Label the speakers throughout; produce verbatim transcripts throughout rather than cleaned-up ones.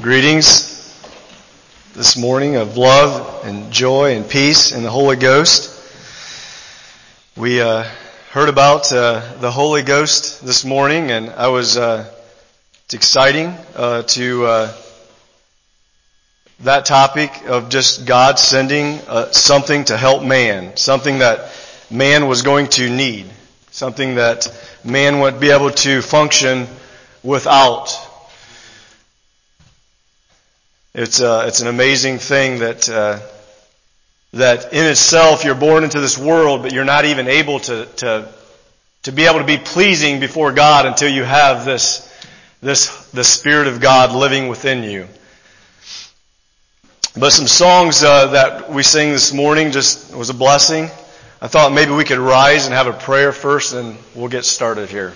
Speaker 1: Greetings this morning of love and joy and peace in the Holy Ghost. We uh, heard about uh, the Holy Ghost this morning, and I was uh, it's exciting uh, to uh, that topic of just God sending uh, something to help man, something that man was going to need, something that man would be able to function without. It's uh, it's an amazing thing that uh, that in itself you're born into this world, but you're not even able to to to be able to be pleasing before God until you have this this the Spirit of God living within you. But some songs uh, that we sing this morning just was a blessing. I thought maybe we could rise and have a prayer first, and we'll get started here.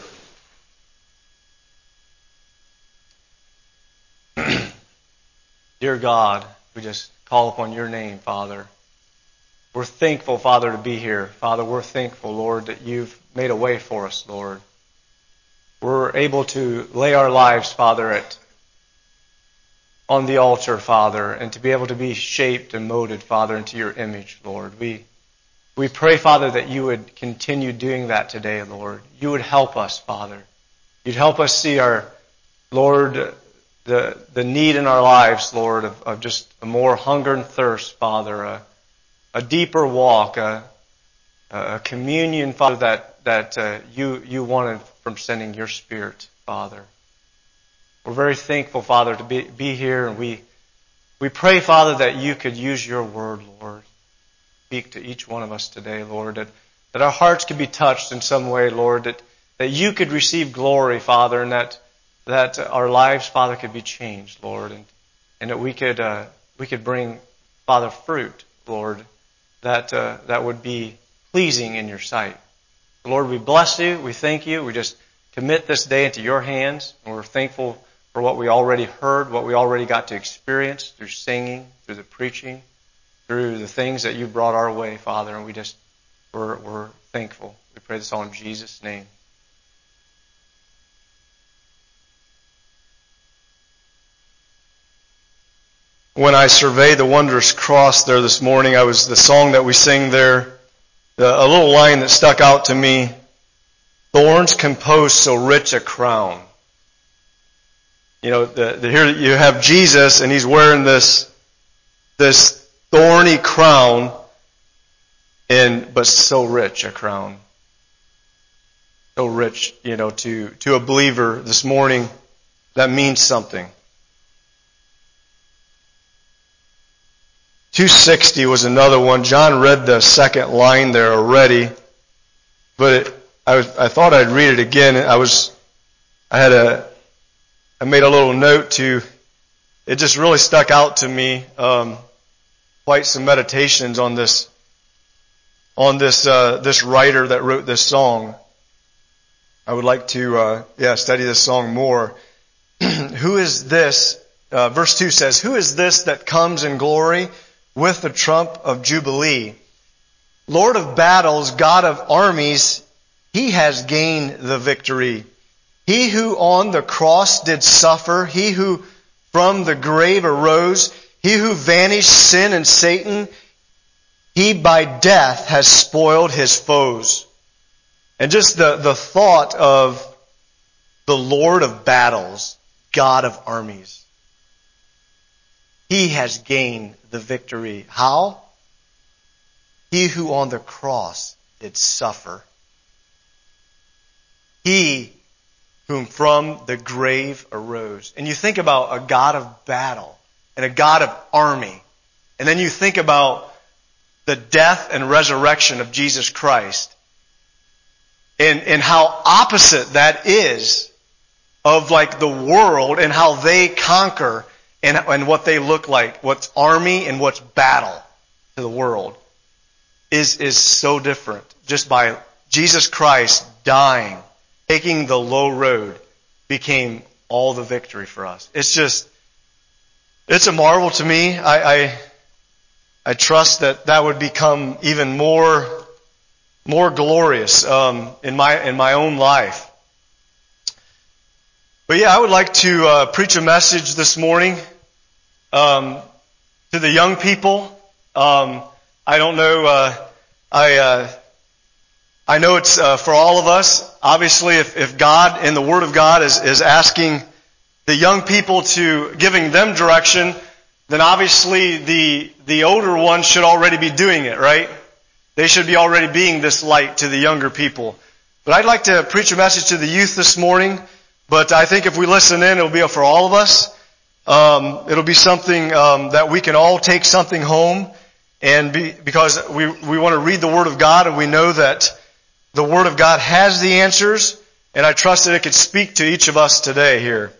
Speaker 1: Dear God, we just call upon your name, Father. We're thankful, Father, to be here. Father, we're thankful, Lord, that you've made a way for us, Lord. We're able to lay our lives, Father, at on the altar, Father, and to be able to be shaped and molded, Father, into your image, Lord. We we pray, Father, that you would continue doing that today, Lord. You would help us, Father. You'd help us see our, Lord, the the need in our lives, Lord, of, of just a more hunger and thirst, Father, a, a deeper walk, a, a communion, Father, that that uh, you you wanted from sending your Spirit, Father. We're very thankful, Father, to be be here, and we we pray, Father, that you could use your word, Lord. Speak to each one of us today, Lord, that, that our hearts could be touched in some way, Lord, that, that you could receive glory, Father, and that that our lives, Father, could be changed, Lord, and, and that we could uh, we could bring, Father, fruit, Lord, that uh, that would be pleasing in your sight. Lord, we bless you, we thank you, we just commit this day into your hands, and we're thankful for what we already heard, what we already got to experience through singing, through the preaching, through the things that you brought our way, Father, and we just, we're, we're thankful. We pray this all in Jesus' name. When I survey the wondrous cross there this morning, I was the song that we sing there, the, a little line that stuck out to me, thorns compose so rich a crown. You know, the, the, here you have Jesus, and he's wearing this, this thorny crown, and but so rich a crown. So rich, you know, to, to a believer this morning, that means something. two sixty was another one. John read the second line there already, but it, I, was, I thought I'd read it again. I was, I had a, I made a little note to, it just really stuck out to me. Um, quite some meditations on this, on this, uh, this writer that wrote this song. I would like to, uh, yeah, study this song more. Who is this? Uh, verse two says, "Who is this that comes in glory with the trump of jubilee? Lord of battles, God of armies, he has gained the victory. He who on the cross did suffer, he who from the grave arose, he who vanished sin and Satan, he by death has spoiled his foes." And just the, the thought of the Lord of battles, God of armies. He has gained the victory. How? He who on the cross did suffer. He whom from the grave arose. And you think about a God of battle and a God of army. And then you think about the death and resurrection of Jesus Christ. And, and how opposite that is of like the world and how they conquer and, and what they look like. What's army and what's battle to the world is, is so different. Just by Jesus Christ dying, taking the low road, became all the victory for us. It's just, it's a marvel to me. I, I, I trust that that would become even more, more glorious um, in my in my own life. But yeah, I would like to uh, preach a message this morning um, to the young people. Um, I don't know. Uh, I uh, I know it's uh, for all of us. Obviously, if, if God in the Word of God is, is asking the young people to giving them direction, then obviously the the older ones should already be doing it, right? They should be already being this light to the younger people. But I'd like to preach a message to the youth this morning. But I think if we listen in, it'll be for all of us. Um, it'll be something um, that we can all take something home, and be, because we we want to read the Word of God, and we know that the Word of God has the answers, and I trust that it could speak to each of us today here.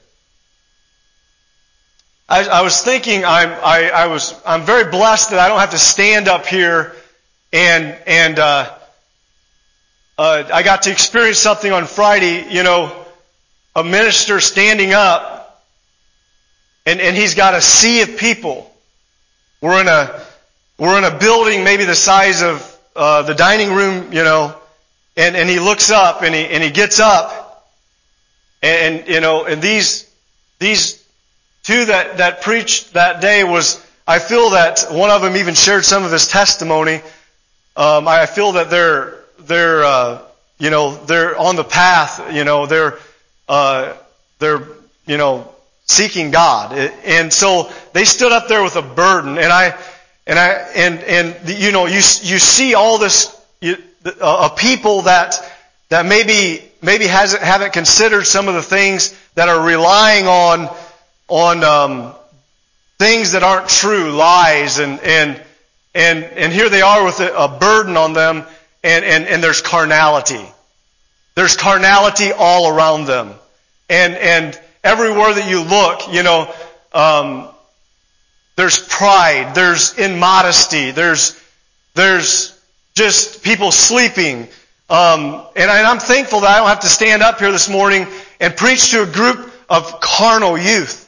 Speaker 1: I, I was thinking, I'm I, I was I'm very blessed that I don't have to stand up here, and and uh, uh, I got to experience something on Friday. You know, a minister standing up, and and he's got a sea of people. We're in a we're in a building maybe the size of uh, the dining room, you know, and and he looks up and he and he gets up, and, and you know, and these these. Two that, that preached that day was, I feel that one of them even shared some of his testimony. Um, I feel that they're, they're, uh, you know, they're on the path, you know, they're, uh, they're, you know, seeking God. And so they stood up there with a burden, and I, and I, and, and, you know, you, you see all this, you, uh, people that, that maybe, maybe hasn't, haven't considered some of the things that are relying on on um, things that aren't true, lies, and and and and here they are with a, a burden on them, and, and and there's carnality. There's carnality all around them, and and everywhere that you look, you know, um, there's pride, there's immodesty, there's there's just people sleeping, um, and, I, and I'm thankful that I don't have to stand up here this morning and preach to a group of carnal youth.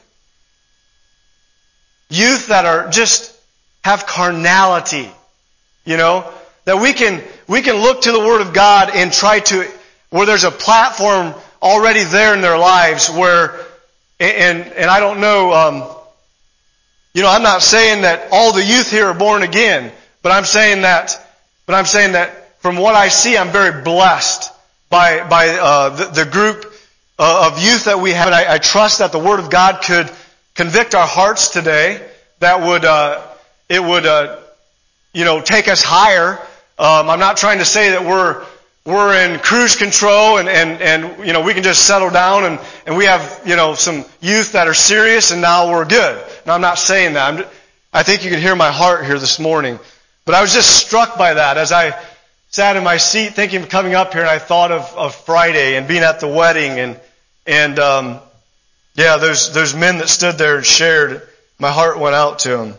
Speaker 1: Youth that are just have carnality, you know, that we can we can look to the Word of God and try to, where there's a platform already there in their lives where, and and I don't know, um, you know, I'm not saying that all the youth here are born again, but I'm saying that, but I'm saying that from what I see, I'm very blessed by by uh, the, the group uh, of youth that we have, and I, I trust that the Word of God could convict our hearts today, that would, uh, it would, uh, you know, take us higher. Um, I'm not trying to say that we're, we're in cruise control and, and, and, you know, we can just settle down and, and we have, you know, some youth that are serious and now we're good. No, I'm not saying that. I'm just, I think you can hear my heart here this morning. But I was just struck by that as I sat in my seat thinking of coming up here, and I thought of, of Friday and being at the wedding, and, and, um, yeah, those those men that stood there and shared, my heart went out to them.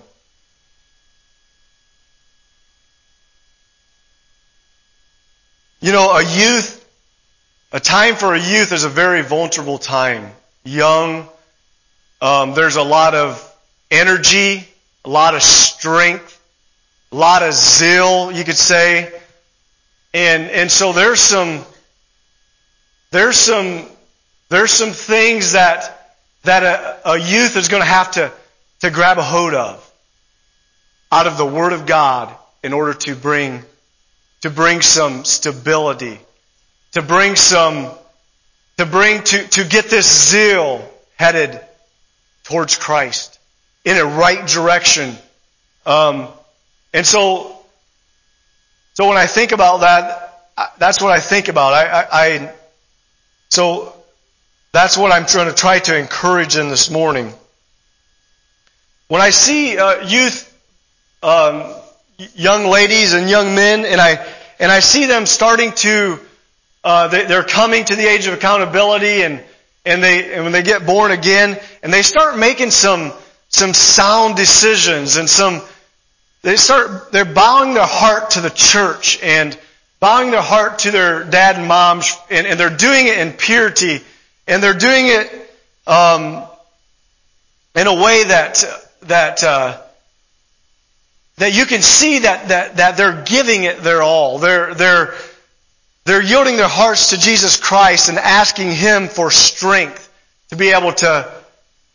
Speaker 1: You know, a youth, a time for a youth is a very vulnerable time. Young, um, there's a lot of energy, a lot of strength, a lot of zeal, you could say, and and so there's some there's some there's some things that. that a, a youth is going to have to, to grab a hold of out of the Word of God in order to bring, to bring some stability, to bring some, to bring, to, to get this zeal headed towards Christ in a right direction. Um, and so, so when I think about that, that's what I think about. I, I, I so, That's what I'm trying to try to encourage in this morning. When I see uh, youth, um, young ladies and young men, and I and I see them starting to, uh, they, they're coming to the age of accountability, and and they and when they get born again, and they start making some some sound decisions, and some they start they're bowing their heart to the church and bowing their heart to their dad and mom, and, and they're doing it in purity. And they're doing it um, in a way that that uh, that you can see that that that they're giving it their all. They're they're they're yielding their hearts to Jesus Christ and asking Him for strength to be able to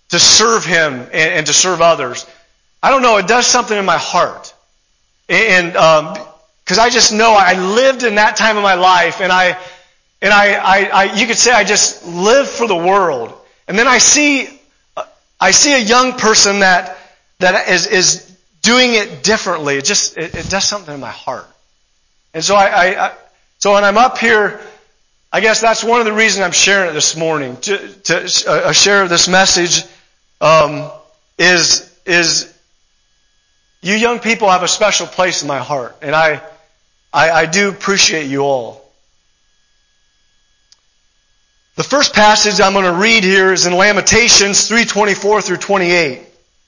Speaker 1: to serve Him and, and to serve others. I don't know, it does something in my heart. And, um, cause I just know I lived in that time of my life, and I, and I, I, I, you could say I just lived for the world. And then I see, I see a young person that, that is, is doing it differently. It just, it, it does something in my heart. And so I, I, I, so when I'm up here, I guess that's one of the reasons I'm sharing it this morning. To, to uh, share this message, um, is, is, you young people have a special place in my heart. And I, I, I do appreciate you all. The first passage I'm going to read here is in Lamentations three twenty-four through twenty-eight.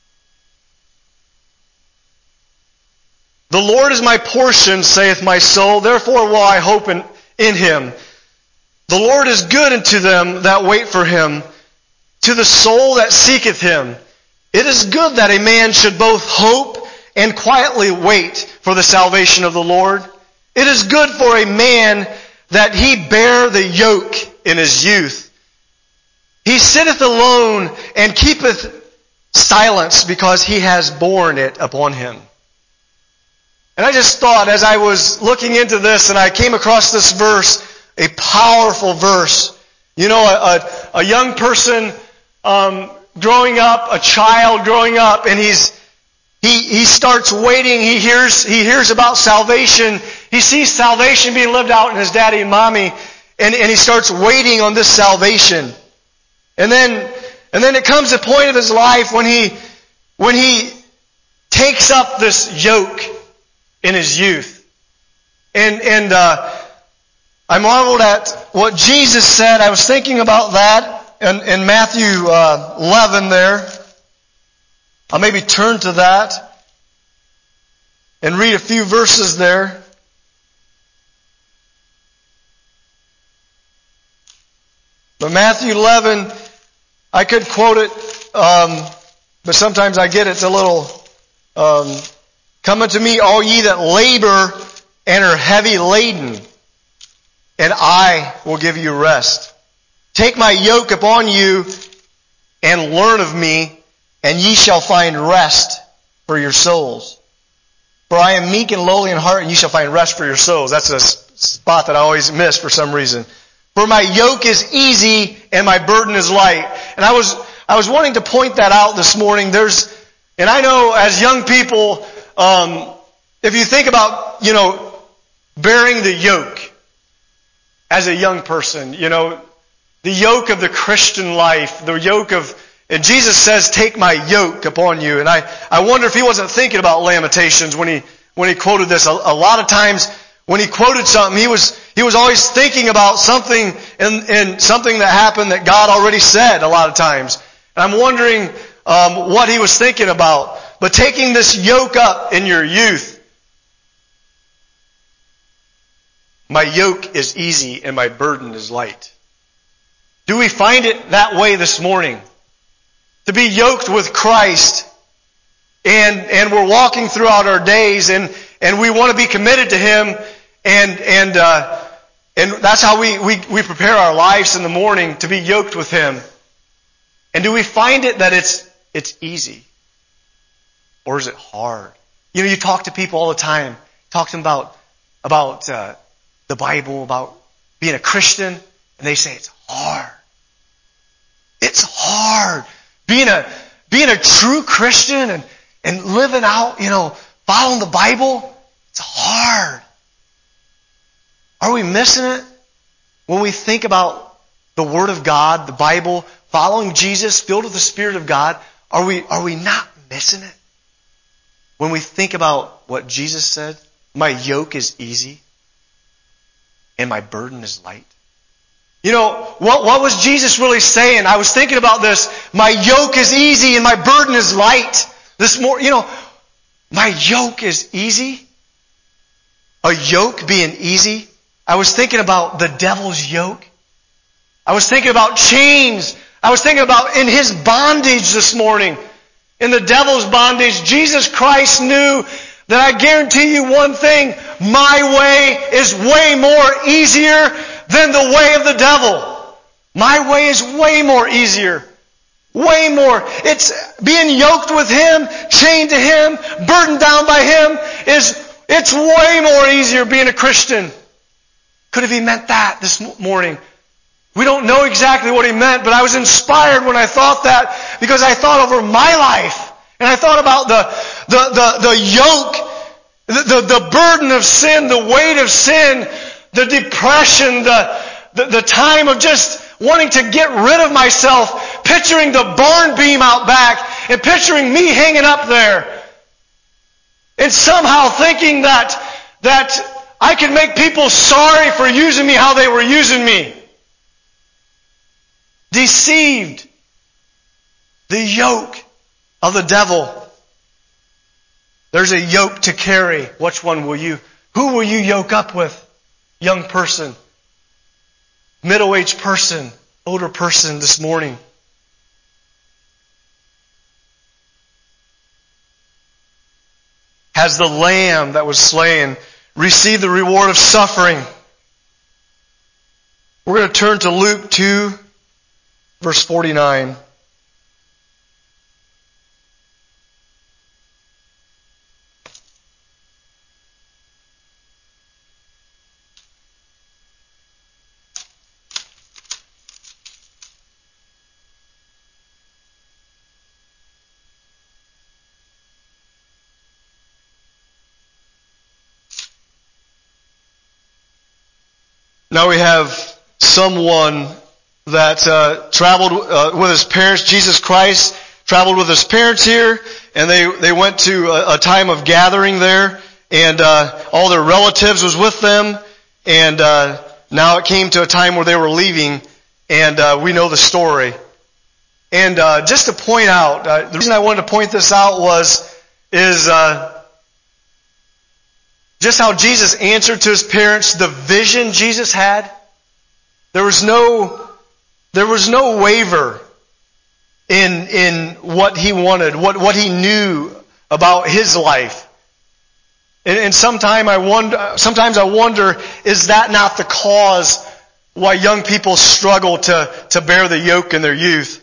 Speaker 1: The Lord is my portion, saith my soul, therefore will I hope in, in Him. The Lord is good unto them that wait for Him, to the soul that seeketh Him. It is good that a man should both hope and quietly wait for the salvation of the Lord. It is good for a man that he bear the yoke in his youth. He sitteth alone and keepeth silence because he has borne it upon him. And I just thought as I was looking into this and I came across this verse, a powerful verse. You know, a, a, a young person um, growing up, a child growing up, and he's He, he starts waiting. He hears, he hears about salvation. He sees salvation being lived out in his daddy and mommy. And, and he starts waiting on this salvation. And then, and then it comes a point of his life when he, when he takes up this yoke in his youth. And, and, uh, I marveled at what Jesus said. I was thinking about that in, in Matthew, uh, eleven there. I'll maybe turn to that and read a few verses there. But Matthew eleven, I could quote it, um, but sometimes I get it's a little, um, come unto me, all ye that labor and are heavy laden, and I will give you rest. Take my yoke upon you and learn of me, and ye shall find rest for your souls. For I am meek and lowly in heart, and ye shall find rest for your souls. That's a spot that I always miss for some reason. For my yoke is easy and my burden is light. And I was, I was wanting to point that out this morning. There's, and I know as young people, um, if you think about, you know, bearing the yoke as a young person, you know, the yoke of the Christian life, the yoke of, and Jesus says, take my yoke upon you. And I, I wonder if he wasn't thinking about Lamentations when he, when he quoted this. A, a lot of times when he quoted something, he was, he was always thinking about something in, in something that happened that God already said a lot of times. And I'm wondering, um, what he was thinking about. But taking this yoke up in your youth, my yoke is easy and my burden is light. Do we find it that way this morning? To be yoked with Christ, and and we're walking throughout our days, and and we want to be committed to Him, and and uh, and that's how we, we we prepare our lives in the morning to be yoked with Him. And do we find it that it's it's easy, or is it hard? You know, you talk to people all the time, talk to them about about uh, the Bible, about being a Christian, and they say it's hard. It's hard. Being a, being a true Christian and, and living out, you know, following the Bible, it's hard. Are we missing it? When we think about the Word of God, the Bible, following Jesus, filled with the Spirit of God, are we, are we not missing it? When we think about what Jesus said, my yoke is easy and my burden is light. You know, what, what was Jesus really saying? I was thinking about this. My yoke is easy and my burden is light. This more, you know, my yoke is easy. A yoke being easy. I was thinking about the devil's yoke. I was thinking about chains. I was thinking about in his bondage this morning. In the devil's bondage, Jesus Christ knew that I guarantee you one thing. My way is way more easier than the way of the devil. My way is way more easier. Way more. It's being yoked with Him, chained to Him, burdened down by Him. Is It's way more easier being a Christian. Could have He meant that this morning? We don't know exactly what He meant, but I was inspired when I thought that, because I thought over my life. And I thought about the, the, the, the yoke, the, the, the burden of sin, the weight of sin, the depression, the, the, the time of just wanting to get rid of myself, picturing the barn beam out back, and picturing me hanging up there. And somehow thinking that, that I could make people sorry for using me how they were using me. Deceived. The yoke of the devil. There's a yoke to carry. Which one will you, who will you yoke up with? Young person. Middle-aged person. Older person this morning. Has the lamb that was slain received the reward of suffering? We're going to turn to Luke two, verse forty-nine. Now we have someone that uh, traveled uh, with his parents. Jesus Christ traveled with his parents here, and they, they went to a, a time of gathering there, and uh, all their relatives was with them, and uh, now it came to a time where they were leaving, and uh, we know the story. And uh, just to point out, uh, the reason I wanted to point this out was, is uh, just how Jesus answered to His parents, the vision Jesus had. There was no, there was no waver in, in what He wanted, what, what He knew about His life. And, and sometime I wonder, sometimes I wonder, is that not the cause why young people struggle to, to bear the yoke in their youth?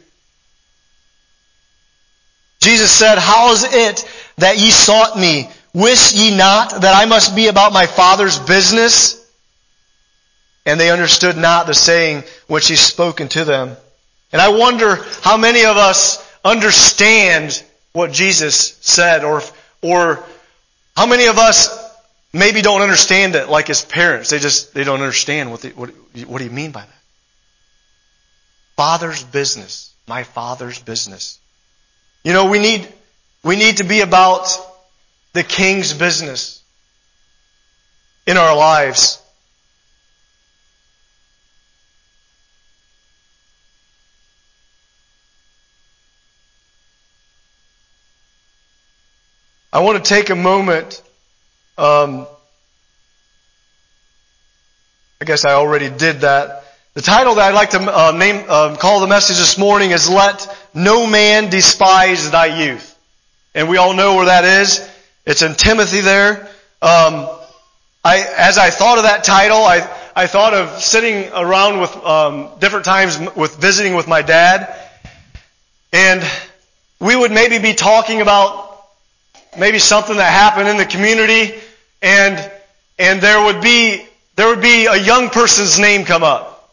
Speaker 1: Jesus said, "How is it that ye sought me? Wist ye not that I must be about my Father's business?" And they understood not the saying which He spoken to them. And I wonder how many of us understand what Jesus said, or, or how many of us maybe don't understand it like His parents. They just, they don't understand what, the, what, what do you mean by that? Father's business. My Father's business. You know, we need, we need to be about the King's business in our lives. I want to take a moment. Um, I guess I already did that. The title that I'd like to uh, name, uh, call the message this morning is "Let No Man Despise Thy Youth." And we all know where that is. It's in Timothy there. Um, I, as I thought of that title, I, I thought of sitting around with um, different times with visiting with my dad, and we would maybe be talking about maybe something that happened in the community, and and there would be there would be a young person's name come up,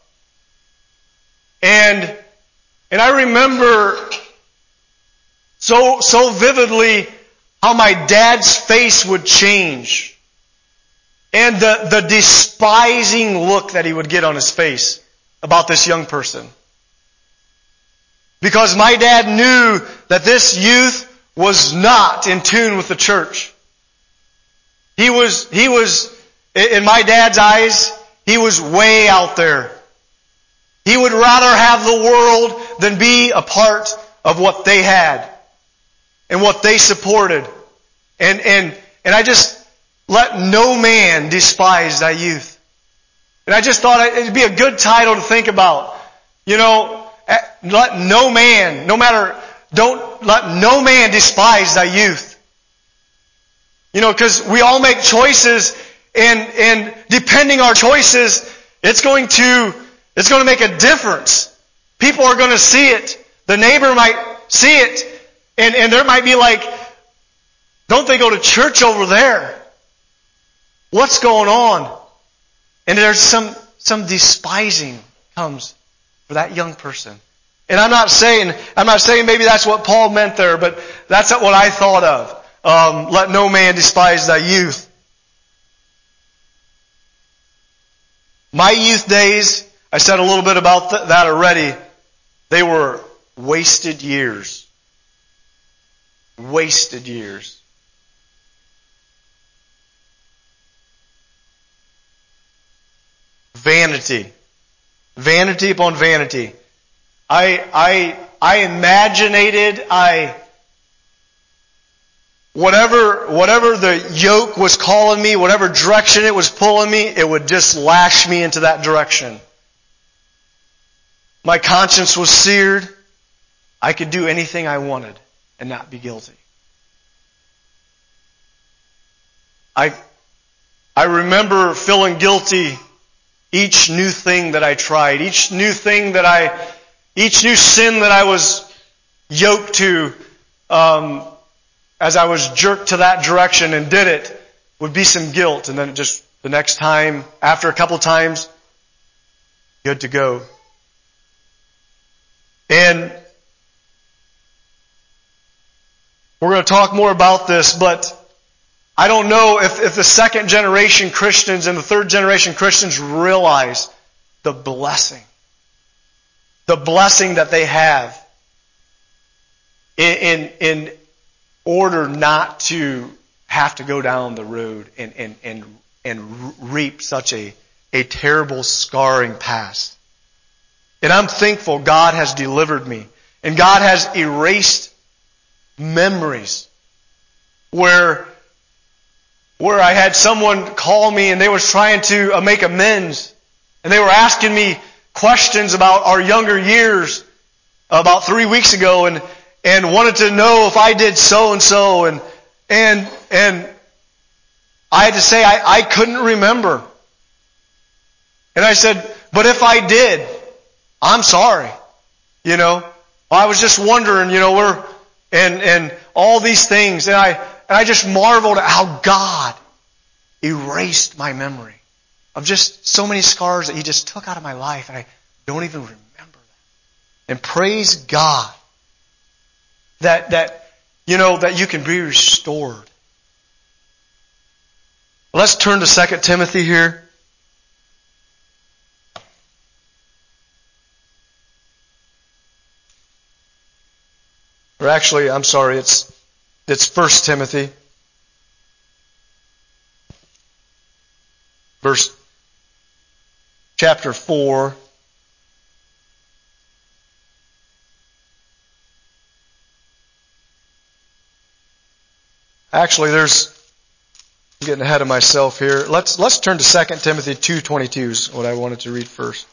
Speaker 1: and and I remember so so vividly how my dad's face would change. And the, the despising look that he would get on his face about this young person. Because my dad knew that this youth was not in tune with the church. He was, he was, in my dad's eyes, he was way out there. He would rather have the world than be a part of what they had and what they supported. And, and, and I just, let no man despise thy youth. And I just thought it'd be a good title to think about. You know, let no man, no matter, don't let no man despise thy youth. You know, because we all make choices, and, and depending our choices, it's going to, it's going to make a difference. People are going to see it. The neighbor might see it, and, and there might be like, don't they go to church over there? What's going on? And there's some, some despising comes for that young person. And I'm not saying, I'm not saying maybe that's what Paul meant there, but that's not what I thought of. Um, let no man despise thy youth. My youth days, I said a little bit about th- that already. They were wasted years. Wasted years. Vanity. Vanity upon vanity. I, I, I imaginated, I, whatever, whatever the yoke was calling me, whatever direction it was pulling me, it would just lash me into that direction. My conscience was seared. I could do anything I wanted and not be guilty. I, I remember feeling guilty each new thing that I tried, each new thing that I, each new sin that I was yoked to, um, as I was jerked to that direction and did it, would be some guilt. And then it just, the next time, after a couple times, good to go. And we're going to talk more about this, but I don't know if, if the second generation Christians and the third generation Christians realize the blessing. The blessing that they have in, in, in order not to have to go down the road and, and, and, and reap such a, a terrible scarring past. And I'm thankful God has delivered me. And God has erased memories where where I had someone call me and they were trying to make amends. And they were asking me questions about our younger years about three weeks ago and, and wanted to know if I did so and so and, and, and I had to say I, I couldn't remember. And I said, but if I did, I'm sorry. You know, I was just wondering, you know, we're, and, and all these things. And I, and I just marveled at how God erased my memory of just so many scars that He just took out of my life. And I don't even remember that. And praise God that, that, you know, that you can be restored. Let's turn to Second Timothy here. Or actually, I'm sorry, it's it's First Timothy. Verse chapter four. Actually, there's I'm getting ahead of myself here. Let's let's turn to Second Timothy two twenty-two is what I wanted to read first.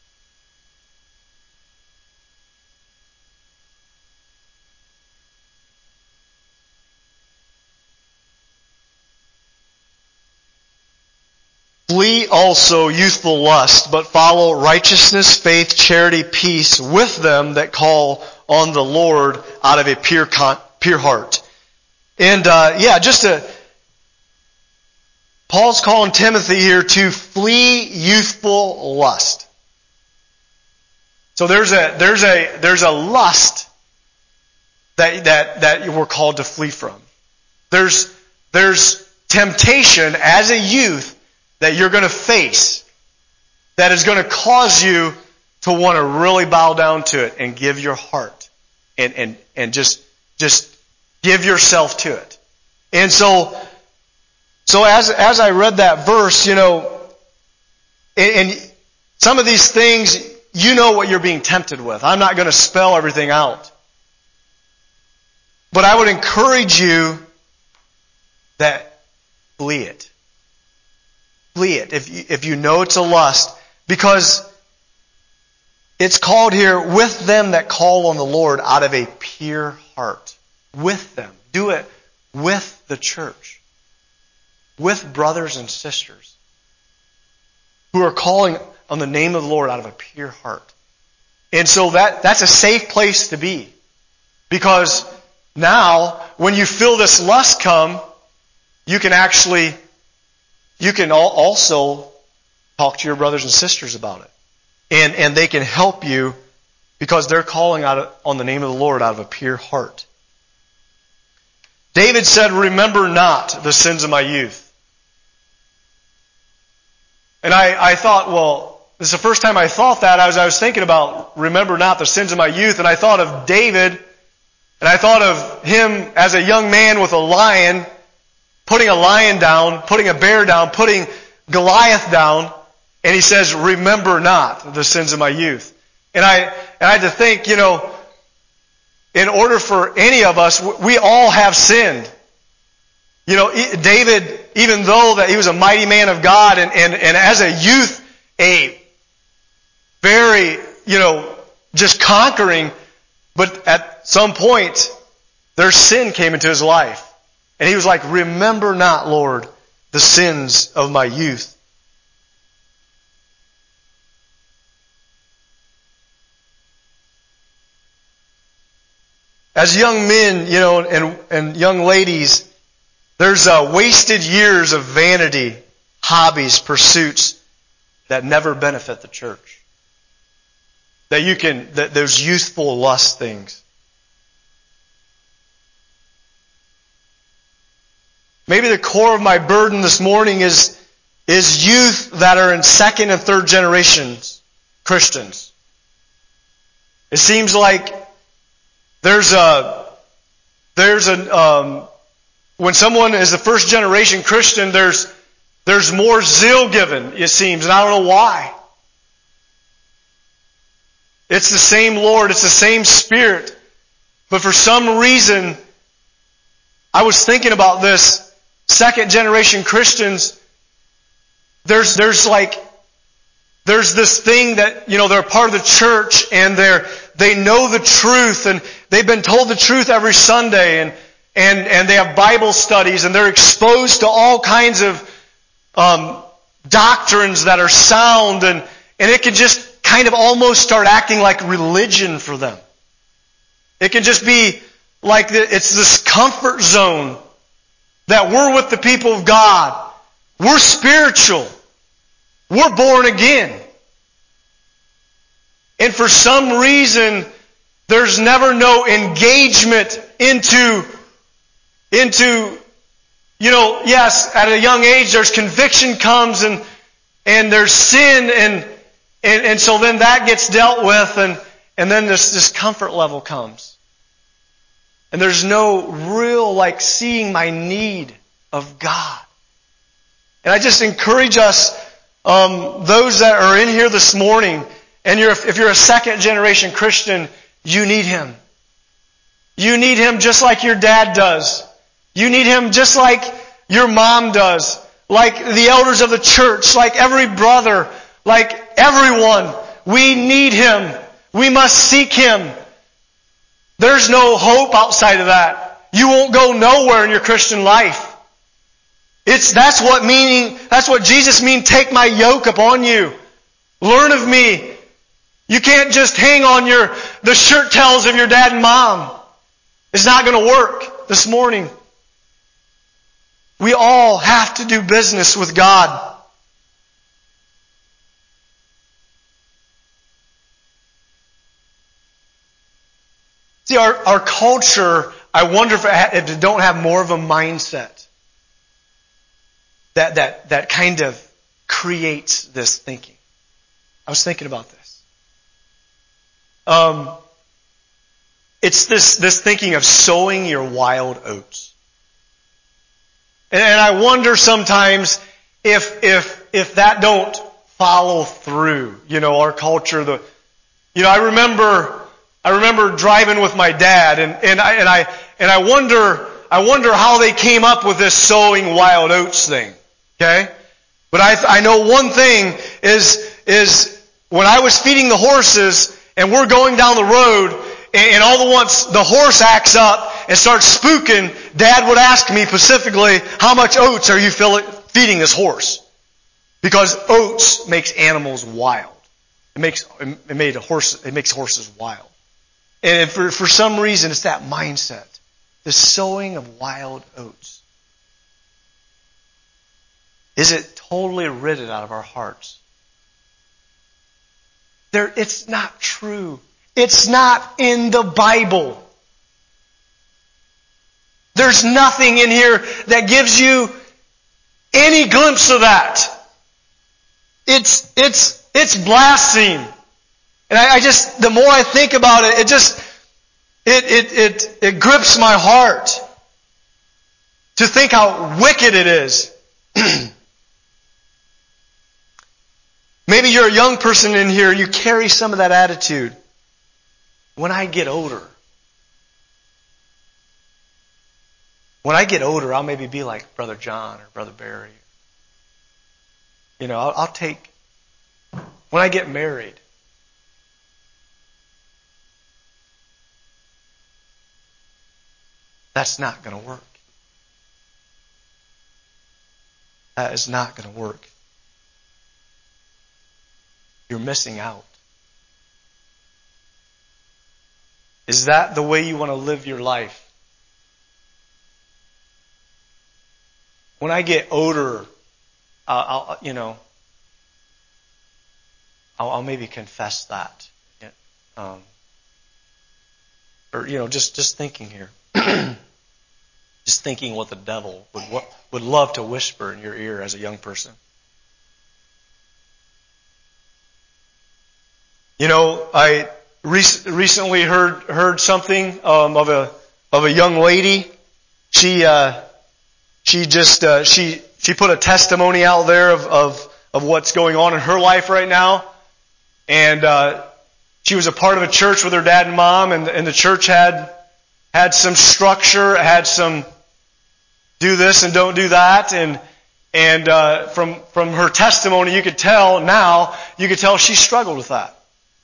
Speaker 1: Flee also youthful lust, but follow righteousness, faith, charity, peace with them that call on the Lord out of a pure con- pure heart. And uh, yeah, just to, Paul's calling Timothy here to flee youthful lust. So there's a there's a there's a lust that that that we're called to flee from. There's there's temptation as a youth that you're going to face that is going to cause you to want to really bow down to it and give your heart and, and, and just, just give yourself to it. And so, so as, as I read that verse, you know, and, and some of these things, you know what you're being tempted with. I'm not going to spell everything out. But I would encourage you that flee it. Flee it if you, if you know it's a lust, because it's called here with them that call on the Lord out of a pure heart. With them. Do it with the church. With brothers and sisters who are calling on the name of the Lord out of a pure heart. And so that, that's a safe place to be. Because now, when you feel this lust come, you can actually, you can also talk to your brothers and sisters about it. And, and they can help you because they're calling out of, on the name of the Lord out of a pure heart. David said, remember not the sins of my youth. And I, I thought, well, this is the first time I thought that. I was, I was thinking about remember not the sins of my youth. And I thought of David, and I thought of him as a young man with a lion, putting a lion down, putting a bear down, putting Goliath down. And he says, remember not the sins of my youth. And I, and I had to think, you know, in order for any of us, we all have sinned. You know, David, even though that he was a mighty man of God and, and, and as a youth, a very, you know, just conquering, but at some point, their sin came into his life. And he was like, remember not, Lord, the sins of my youth. As young men, you know, and, and young ladies, there's uh, wasted years of vanity, hobbies, pursuits that never benefit the church. That you can, that those youthful lust things. Maybe the core of my burden this morning is, is youth that are in second and third generations Christians. It seems like there's a, there's a, um, when someone is a first generation Christian, there's, there's more zeal given, it seems, and I don't know why. It's the same Lord, it's the same Spirit, but for some reason, I was thinking about this, second generation Christians, there's, there's like, there's this thing that, you know, they're part of the church and they're, they know the truth and they've been told the truth every Sunday and, and, and they have Bible studies and they're exposed to all kinds of, um, doctrines that are sound and, and it can just kind of almost start acting like religion for them. It can just be like the, it's this comfort zone that we're with the people of God. We're spiritual. We're born again. And for some reason, there's never no engagement into, into, you know, yes, at a young age there's conviction comes and, and there's sin and, and, and so then that gets dealt with and, and then this, this comfort level comes. And there's no real like seeing my need of God. And I just encourage us, um, those that are in here this morning, and you're, if you're a second generation Christian, you need Him. You need Him just like your dad does. You need Him just like your mom does. Like the elders of the church, like every brother, like everyone. We need Him. We must seek Him. There's no hope outside of that. You won't go nowhere in your Christian life. It's, that's what meaning, that's what Jesus means, take my yoke upon you. Learn of me. You can't just hang on your, the shirt tails of your dad and mom. It's not going to work this morning. We all have to do business with God. See, our, our culture, I wonder if it, if it don't have more of a mindset that, that, that kind of creates this thinking. I was thinking about this. Um, it's this, this thinking of sowing your wild oats. And, and I wonder sometimes if, if, if that don't follow through, you know, our culture, the, you know, I remember, I remember driving with my dad and, and I, and I, and I wonder, I wonder how they came up with this sowing wild oats thing. Okay? But I, I know one thing is, is when I was feeding the horses and we're going down the road and, and all the once the horse acts up and starts spooking, Dad would ask me specifically, how much oats are you feeding this horse? Because oats makes animals wild. It makes it made a horse it makes horses wild. And for for some reason it's that mindset. The sowing of wild oats. Is it totally rooted out of our hearts? There, it's not true. It's not in the Bible. There's nothing in here that gives you any glimpse of that. It's, it's, it's blaspheme. And I, I just, the more I think about it, it just, it, it, it, it grips my heart to think how wicked it is. Maybe you're a young person in here, you carry some of that attitude. When I get older, when I get older, I'll maybe be like Brother John or Brother Barry. You know, I'll, I'll take, when I get married, that's not going to work. That is not going to work. You're missing out. Is that the way you want to live your life? When I get older, I'll, I'll you know, I'll, I'll maybe confess that, um, or you know, just just thinking here, just thinking what the devil would what, would love to whisper in your ear as a young person. You know, I rec- recently heard heard something um, of a of a young lady. She uh, she just uh, she she put a testimony out there of, of of what's going on in her life right now, and uh, she was a part of a church with her dad and mom, and, and the church had had some structure, had some do this and don't do that, and and uh, from from her testimony, you could tell now you could tell she struggled with that.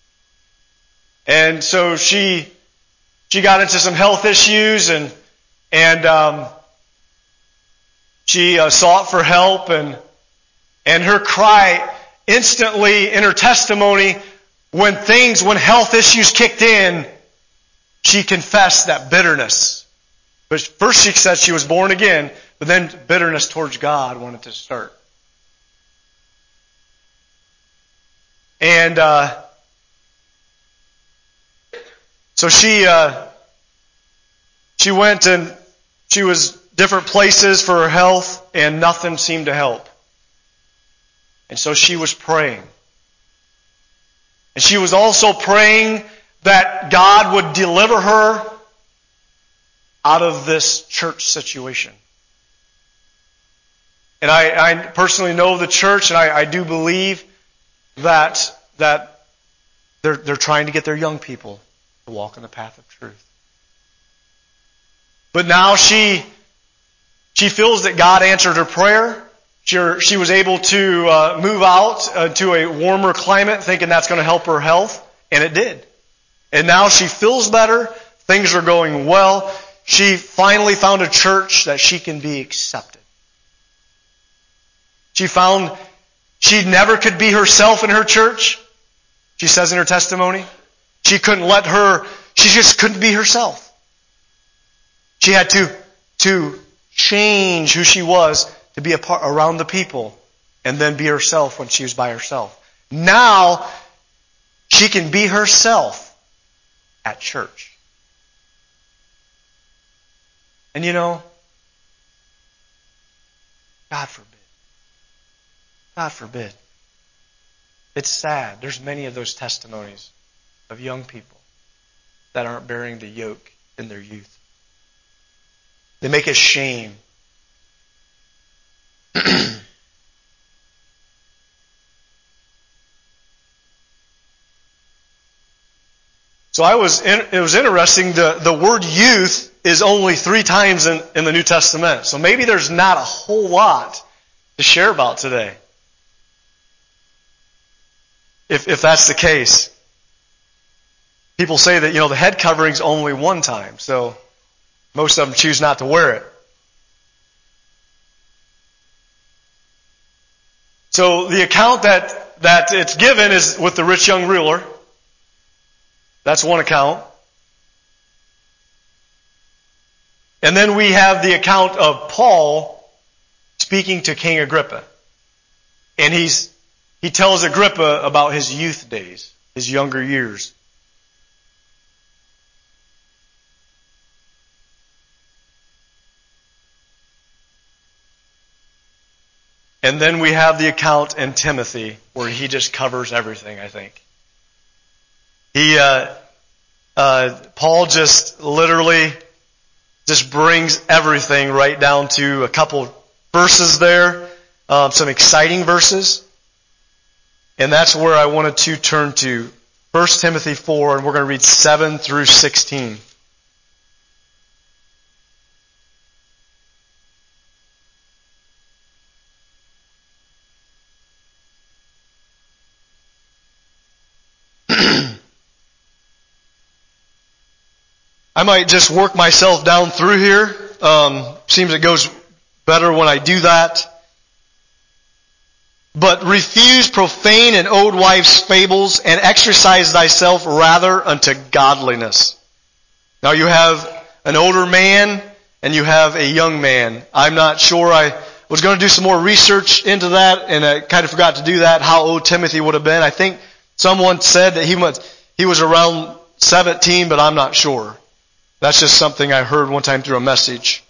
Speaker 1: And so she she got into some health issues, and and um, she uh, sought for help, and and her cry instantly in her testimony, when things when health issues kicked in, she confessed that bitterness. But first she said she was born again, but then bitterness towards God wanted to start. And uh, So she uh, she went and she was different places for her health, and nothing seemed to help. And so she was praying. And she was also praying that God would deliver her out of this church situation. And I, I personally know the church, and I, I do believe that that they're they're trying to get their young people to walk in the path of truth. But now she she feels that God answered her prayer. She, she was able to uh, move out uh, to a warmer climate, thinking that's going to help her health, and it did. And now she feels better. Things are going well. She finally found a church that she can be accepted. She found she never could be herself in her church. She says in her testimony, she couldn't let her, she just couldn't be herself. She had to, to change who she was to be a part, around the people, and then be herself when she was by herself. Now, she can be herself at church. And you know, God forbid. God forbid. It's sad. There's many of those testimonies of young people that aren't bearing the yoke in their youth. They make us shame. So I was, in, it was interesting, the, the word youth is only three times in, in the New Testament. So maybe there's not a whole lot to share about today. If, if that's the case. People say that, you know, the head covering's only one time, so most of them choose not to wear it. So the account that, that it's given is with the rich young ruler. That's one account. And then we have the account of Paul speaking to King Agrippa. And he's he tells Agrippa about his youth days, his younger years. And then we have the account in Timothy where he just covers everything, I think. He, uh, uh, Paul just literally just brings everything right down to a couple verses there, um, some exciting verses. And that's where I wanted to turn to. First Timothy four, and we're going to read seven through sixteen. I might just work myself down through here. Um, seems it goes better when I do that. But refuse profane and old wives' fables, and exercise thyself rather unto godliness. Now you have an older man, and you have a young man. I'm not sure. I was going to do some more research into that, and I kind of forgot to do that, how old Timothy would have been. I think someone said that he was, he was around seventeen, but I'm not sure. That's just something I heard one time through a message.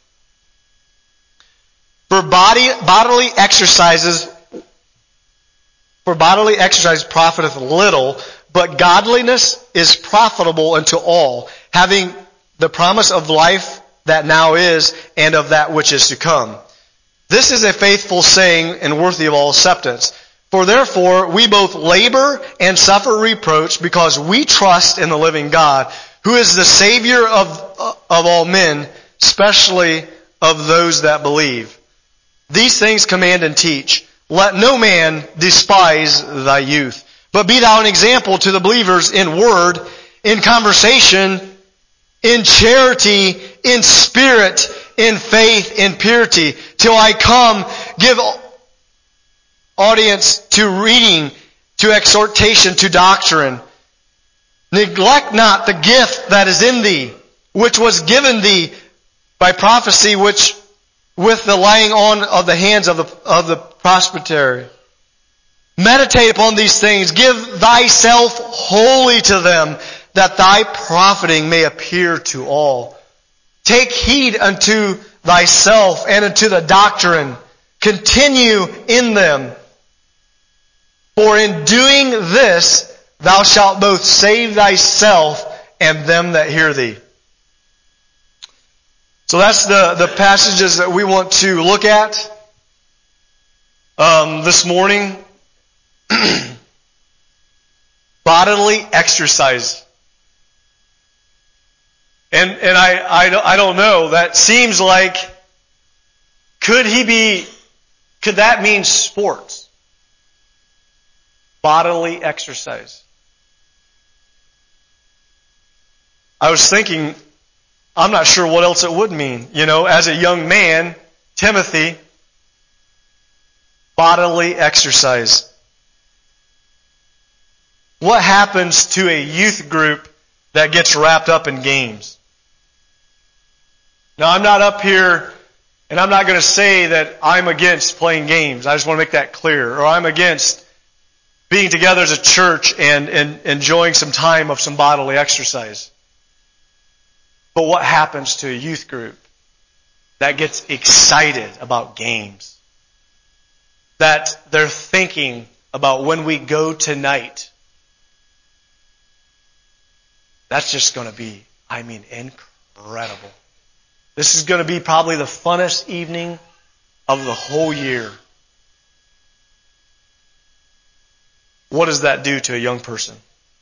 Speaker 1: For body, bodily exercises, for bodily exercise profiteth little, but godliness is profitable unto all, having the promise of life that now is, and of that which is to come. This is a faithful saying and worthy of all acceptance. For therefore we both labor and suffer reproach, because we trust in the living God, who is the Savior of, of all men, especially of those that believe. These things command and teach. Let no man despise thy youth, but be thou an example to the believers in word, in conversation, in charity, in spirit, in faith, in purity, till I come. Give audience to reading, to exhortation, to doctrine. Neglect not the gift that is in thee, which was given thee by prophecy, which with the laying on of the hands of the of the presbytery. Meditate upon these things. Give thyself wholly to them, that thy profiting may appear to all. Take heed unto thyself and unto the doctrine. Continue in them. For in doing this, thou shalt both save thyself and them that hear thee. So that's the, the passages that we want to look at um, this morning. Bodily exercise. And and I, I, I don't know, that seems like, could he be, could that mean sports? Bodily exercise. I was thinking, I'm not sure what else it would mean. You know, as a young man, Timothy, bodily exercise. What happens to a youth group that gets wrapped up in games? Now, I'm not up here, and I'm not going to say that I'm against playing games. I just want to make that clear. Or I'm against being together as a church and, and enjoying some time of some bodily exercise. But what happens to a youth group that gets excited about games? That they're thinking about when we go tonight. That's just going to be, I mean, incredible. This is going to be probably the funnest evening of the whole year. What does that do to a young person?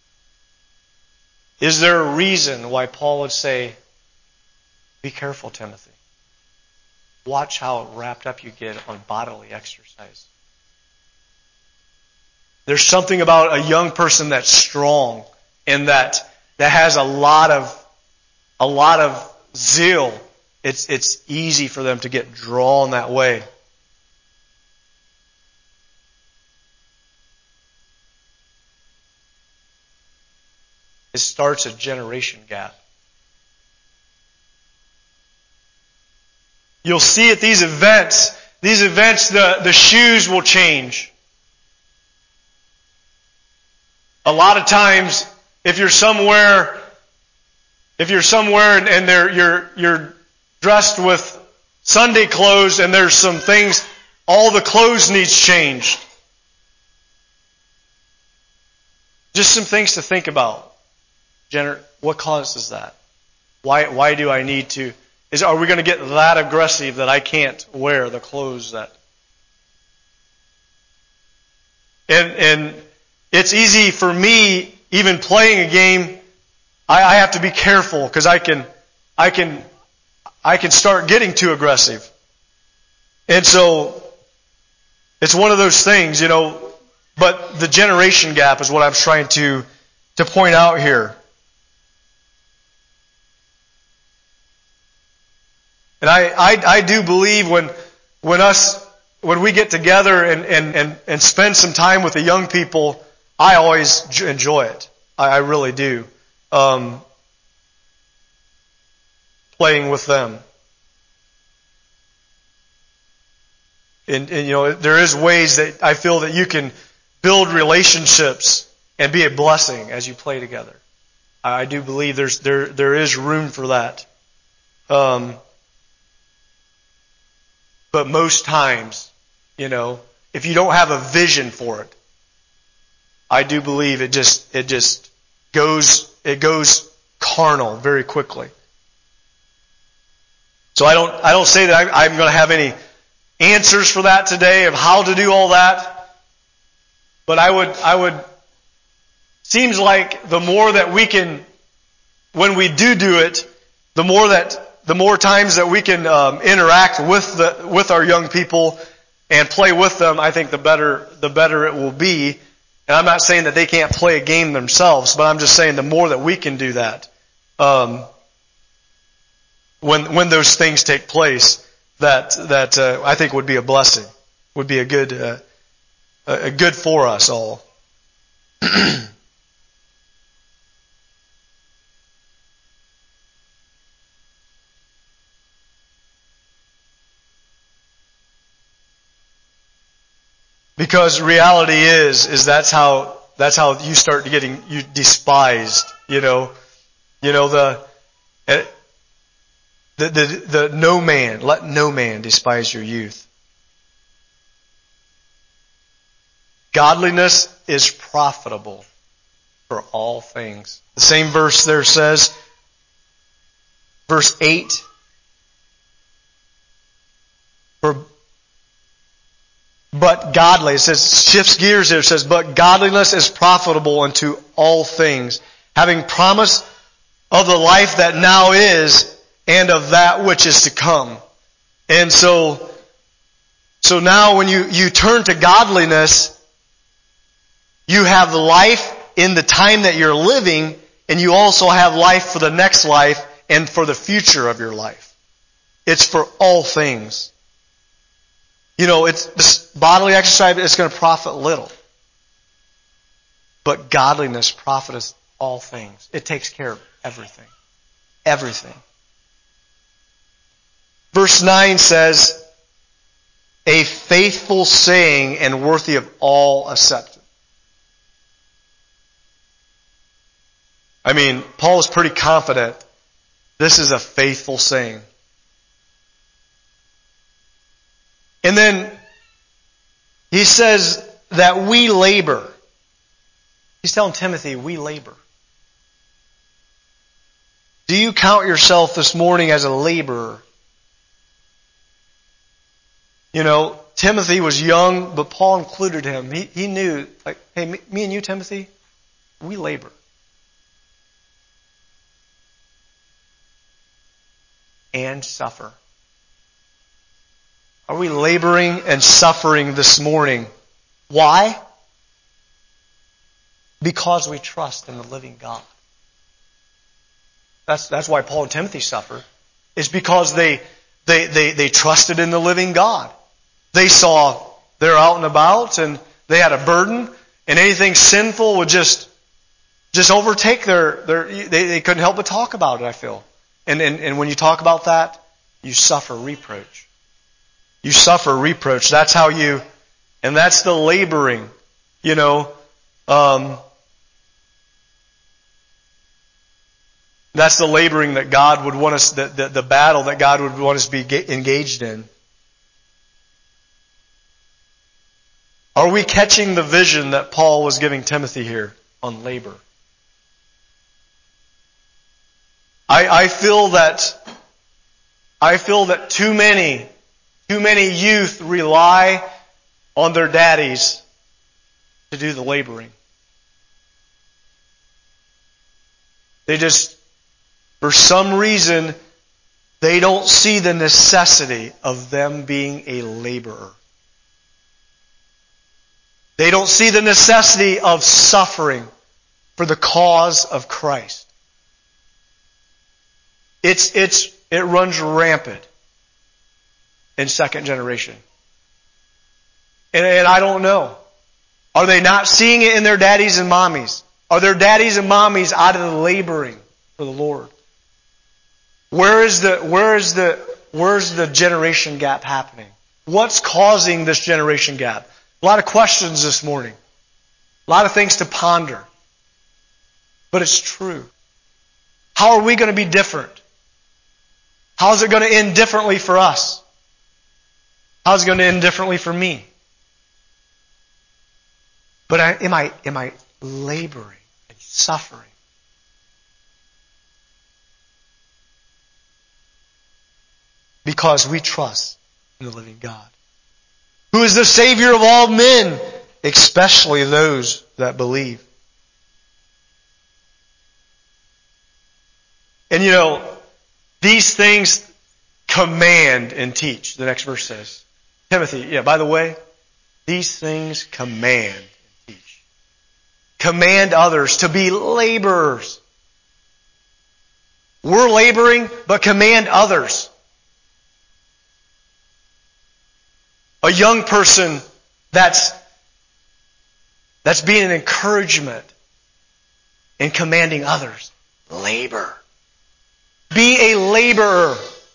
Speaker 1: Is there a reason why Paul would say, be careful, Timothy. Watch how wrapped up you get on bodily exercise. There's something about a young person that's strong and that that has a lot of a lot of zeal. It's it's easy for them to get drawn that way. It starts a generation gap. You'll see at these events, these events, the, the shoes will change. A lot of times, if you're somewhere, if you're somewhere and, and they're, you're, you're dressed with Sunday clothes and there's some things, all the clothes needs changed. Just some things to think about. Gener- what causes that? Why, why do I need to? Is, are we going to get that aggressive that I can't wear the clothes that? And, and it's easy for me, even playing a game, I, I have to be careful because I can, I can, I can start getting too aggressive. And so, it's one of those things, you know, but the generation gap is what I'm trying to, to point out here. And I, I, I do believe when, when us, when we get together and, and, and, and spend some time with the young people, I always enjoy it. I, I really do. Um, playing with them. And, and, you know, there is ways that I feel that you can build relationships and be a blessing as you play together. I do believe there's, there, there is room for that. Um, but most times, you know, if you don't have a vision for it, I do believe it just, it just goes, it goes carnal very quickly. So I don't, I don't say that I, I'm going to have any answers for that today of how to do all that. But I would, I would, seems like the more that we can, when we do do it, the more that, the more times that we can um, interact with the, with our young people and play with them, I think the better, the better it will be. And I'm not saying that they can't play a game themselves, but I'm just saying the more that we can do that, um, when, when those things take place, that, that, uh, I think would be a blessing, would be a good, uh, a good for us all. Because reality is, is that's how, that's how you start getting, you despised, you know, you know, the, the, the, the no man, let no man despise your youth. Godliness is profitable for all things. The same verse there says, verse eight, for But godly, it says, shifts gears there, it says, but godliness is profitable unto all things, having promise of the life that now is and of that which is to come. And so, so now when you, you turn to godliness, you have life in the time that you're living, and you also have life for the next life and for the future of your life. It's for all things. You know, it's this bodily exercise, it's going to profit little. But godliness profiteth all things. It takes care of everything. Everything. Verse nine says, a faithful saying and worthy of all acceptance. I mean, Paul is pretty confident this is a faithful saying. And then he says that we labor. He's telling Timothy, we labor. Do you count yourself this morning as a laborer? You know, Timothy was young, but Paul included him. He, he knew, like, hey, me, me and you, Timothy, we labor. And suffer. Are we laboring and suffering this morning? Why? Because we trust in the living God. That's, that's why Paul and Timothy suffer. It's because they, they, they, they trusted in the living God. They saw they're out and about and they had a burden, and anything sinful would just just overtake their, their they, they couldn't help but talk about it, I feel. And, and, and when you talk about that, you suffer reproach. You suffer reproach. That's how you, and that's the laboring, you know. Um, that's the laboring that God would want us, the, the, the battle that God would want us to be engaged in. Are we catching the vision that Paul was giving Timothy here on labor? I, I feel that I feel that too many, too many youth rely on their daddies to do the laboring. They just, for some reason, they don't see the necessity of them being a laborer. They don't see the necessity of suffering for the cause of Christ. It's, it's, it runs rampant in second generation. And, and I don't know. Are they not seeing it in their daddies and mommies? Are their daddies and mommies out of the laboring for the Lord? Where is the, where is the, where's the generation gap happening? What's causing this generation gap? A lot of questions this morning. A lot of things to ponder. But it's true. How are we going to be different? How is it going to end differently for us? How is it going to end differently for me? But I, am I am I laboring and suffering? Because we trust in the living God, who is the Savior of all men, especially those that believe. And you know, these things command and teach, the next verse says. Timothy, yeah, by the way, these things command and teach. Command others to be laborers. We're laboring, but command others. A young person that's, that's being an encouragement in commanding others. Labor. Be a laborer.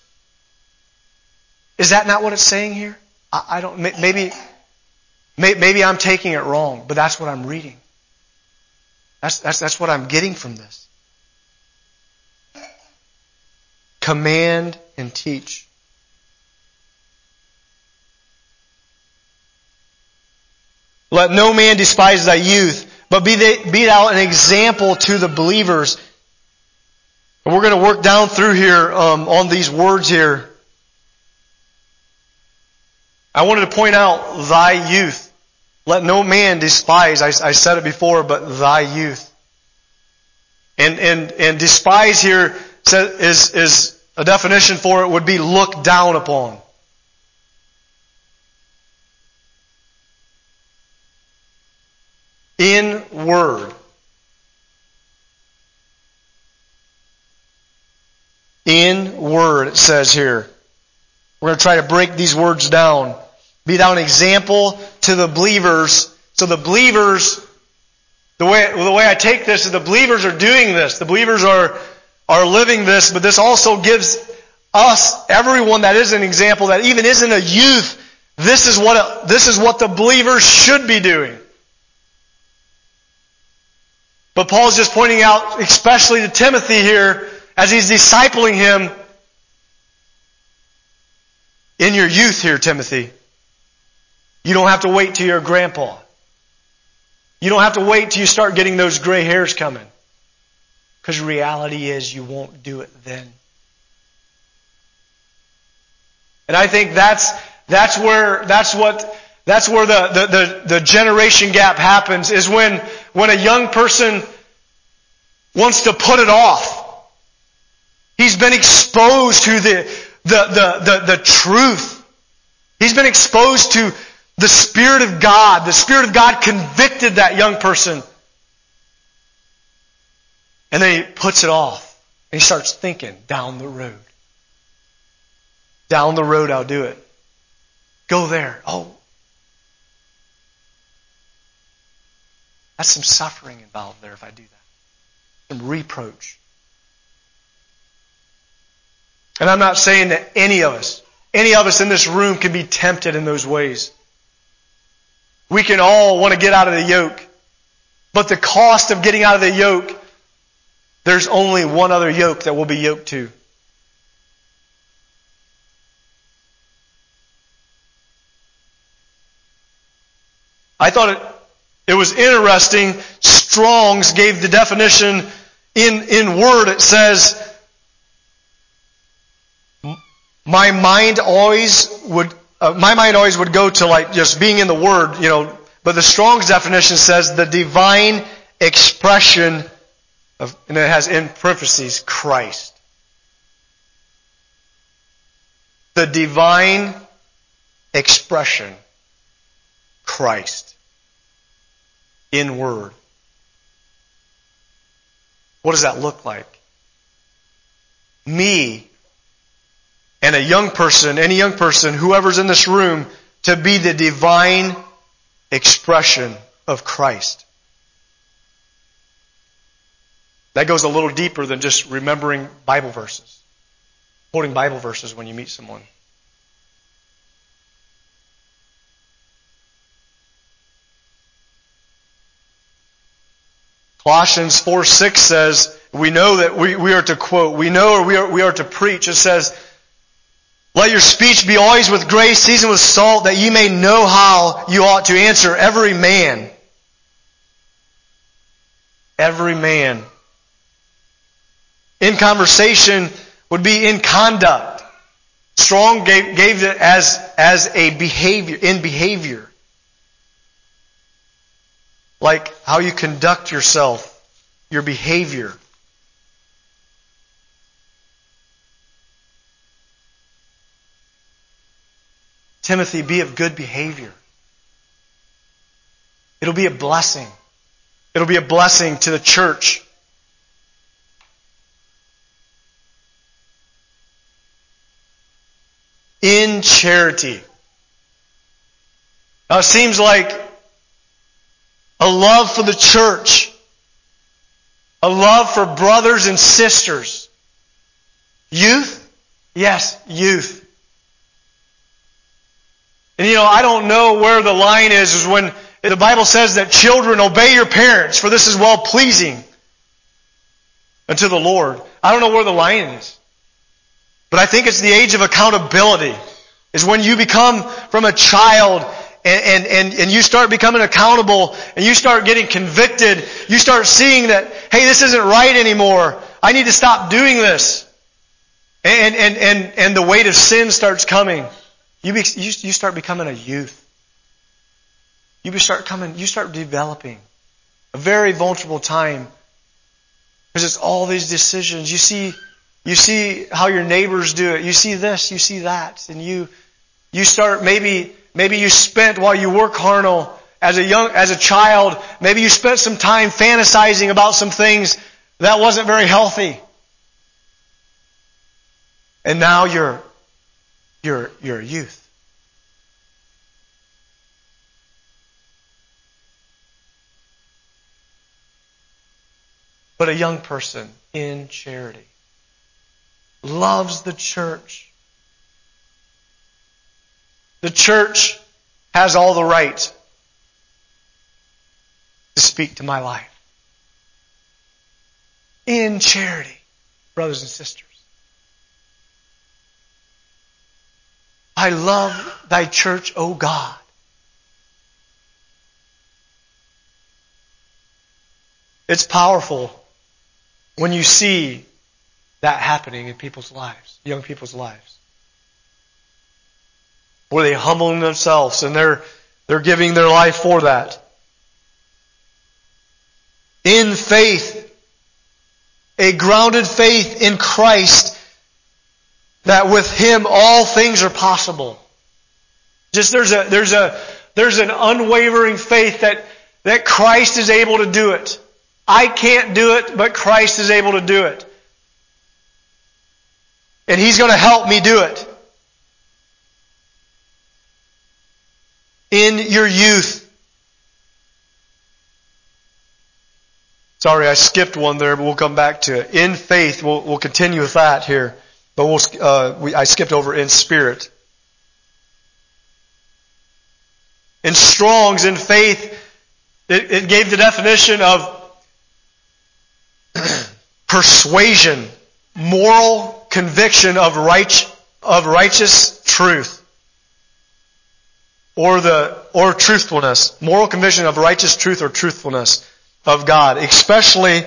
Speaker 1: Is that not what it's saying here? I, I don't, maybe, maybe I'm taking it wrong, but that's what I'm reading. That's, that's, that's what I'm getting from this. Command and teach. Let no man despise thy youth, but be, they, be thou an example to the believers. And we're going to work down through here um, on these words here. I wanted to point out thy youth. Let no man despise. I, I said it before, but thy youth. And and and despise here is is a definition for it would be look down upon. In word. In word, it says here. We're going to try to break these words down. Be thou an example to the believers. So the believers, the way, the way I take this is the believers are doing this. The believers are, are living this, but this also gives us, everyone that is an example, that even isn't a youth, this is what, this is what the believers should be doing. But Paul's just pointing out, especially to Timothy here, as he's discipling him, in your youth here, Timothy, you don't have to wait till you're a grandpa. You don't have to wait till you start getting those gray hairs coming. Because reality is you won't do it then. And I think that's, that's where, that's what, that's where the, the, the, the generation gap happens, is when, when a young person wants to put it off. He's been exposed to the, the, the, the, the truth. He's been exposed to the Spirit of God. The Spirit of God convicted that young person. And then he puts it off. And he starts thinking down the road. Down the road I'll do it. Go there. Oh. That's some suffering involved there if I do that. some reproach. And I'm not saying that any of us, any of us in this room can be tempted in those ways. We can all want to get out of the yoke. But the cost of getting out of the yoke, there's only one other yoke that we'll be yoked to. I thought it, it was interesting. Strong's gave the definition in, in word. It says, my mind always would, uh, my mind always would go to like just being in the word, you know, but the Strong's definition says the divine expression of, and it has in parentheses, Christ. The divine expression, Christ. In word. What does that look like? Me and a young person, any young person, whoever's in this room, to be the divine expression of Christ. That goes a little deeper than just remembering Bible verses. Quoting Bible verses when you meet someone. Colossians four six says, we know that we, we are to quote, we know or we are, we are to preach. It says, let your speech be always with grace, seasoned with salt, that ye may know how you ought to answer every man. Every man. In conversation would be in conduct. Strong gave, gave it as, as a behavior, in behavior. Like how you conduct yourself, your behavior. Timothy, be of good behavior. It'll be a blessing. It'll be a blessing to the church. In charity. Now it seems like a love for the church. A love for brothers and sisters. Youth? Yes, youth. And you know, I don't know where the line is, is when the Bible says that children obey your parents, for this is well pleasing unto the Lord. I don't know where the line is. But I think it's the age of accountability. Is when you become from a child and, and, and, and you start becoming accountable and you start getting convicted. You start seeing that, hey, this isn't right anymore. I need to stop doing this. And, and, and, and the weight of sin starts coming. You, be, you, you start becoming a youth. You start coming, you start developing. A very vulnerable time. Because it's all these decisions. You see, you see how your neighbors do it. You see this, you see that. And you, you start maybe, maybe you spent while you were carnal as a young, as a child, maybe you spent some time fantasizing about some things that wasn't very healthy. And now you're, you're, you're a youth. But a young person in charity loves the church. The church has all the right to speak to my life. In charity, brothers and sisters. I love thy church, O God. It's powerful when you see that happening in people's lives, young people's lives. Where they humble themselves and they're, they're giving their life for that. In faith, a grounded faith in Christ, that with Him all things are possible. Just there's a, there's a, there's an unwavering faith that, that Christ is able to do it. I can't do it, but Christ is able to do it. And He's going to help me do it. In your youth.
Speaker 2: Sorry, I skipped one there, but we'll come back to it. In faith, we'll, we'll continue with that here. But we'll, uh, we, I skipped over in spirit. In Strong's, in faith, it, it gave the definition of persuasion, moral conviction of right, of righteous truth. Or the, or truthfulness. Moral conviction of righteous truth or truthfulness of God. Especially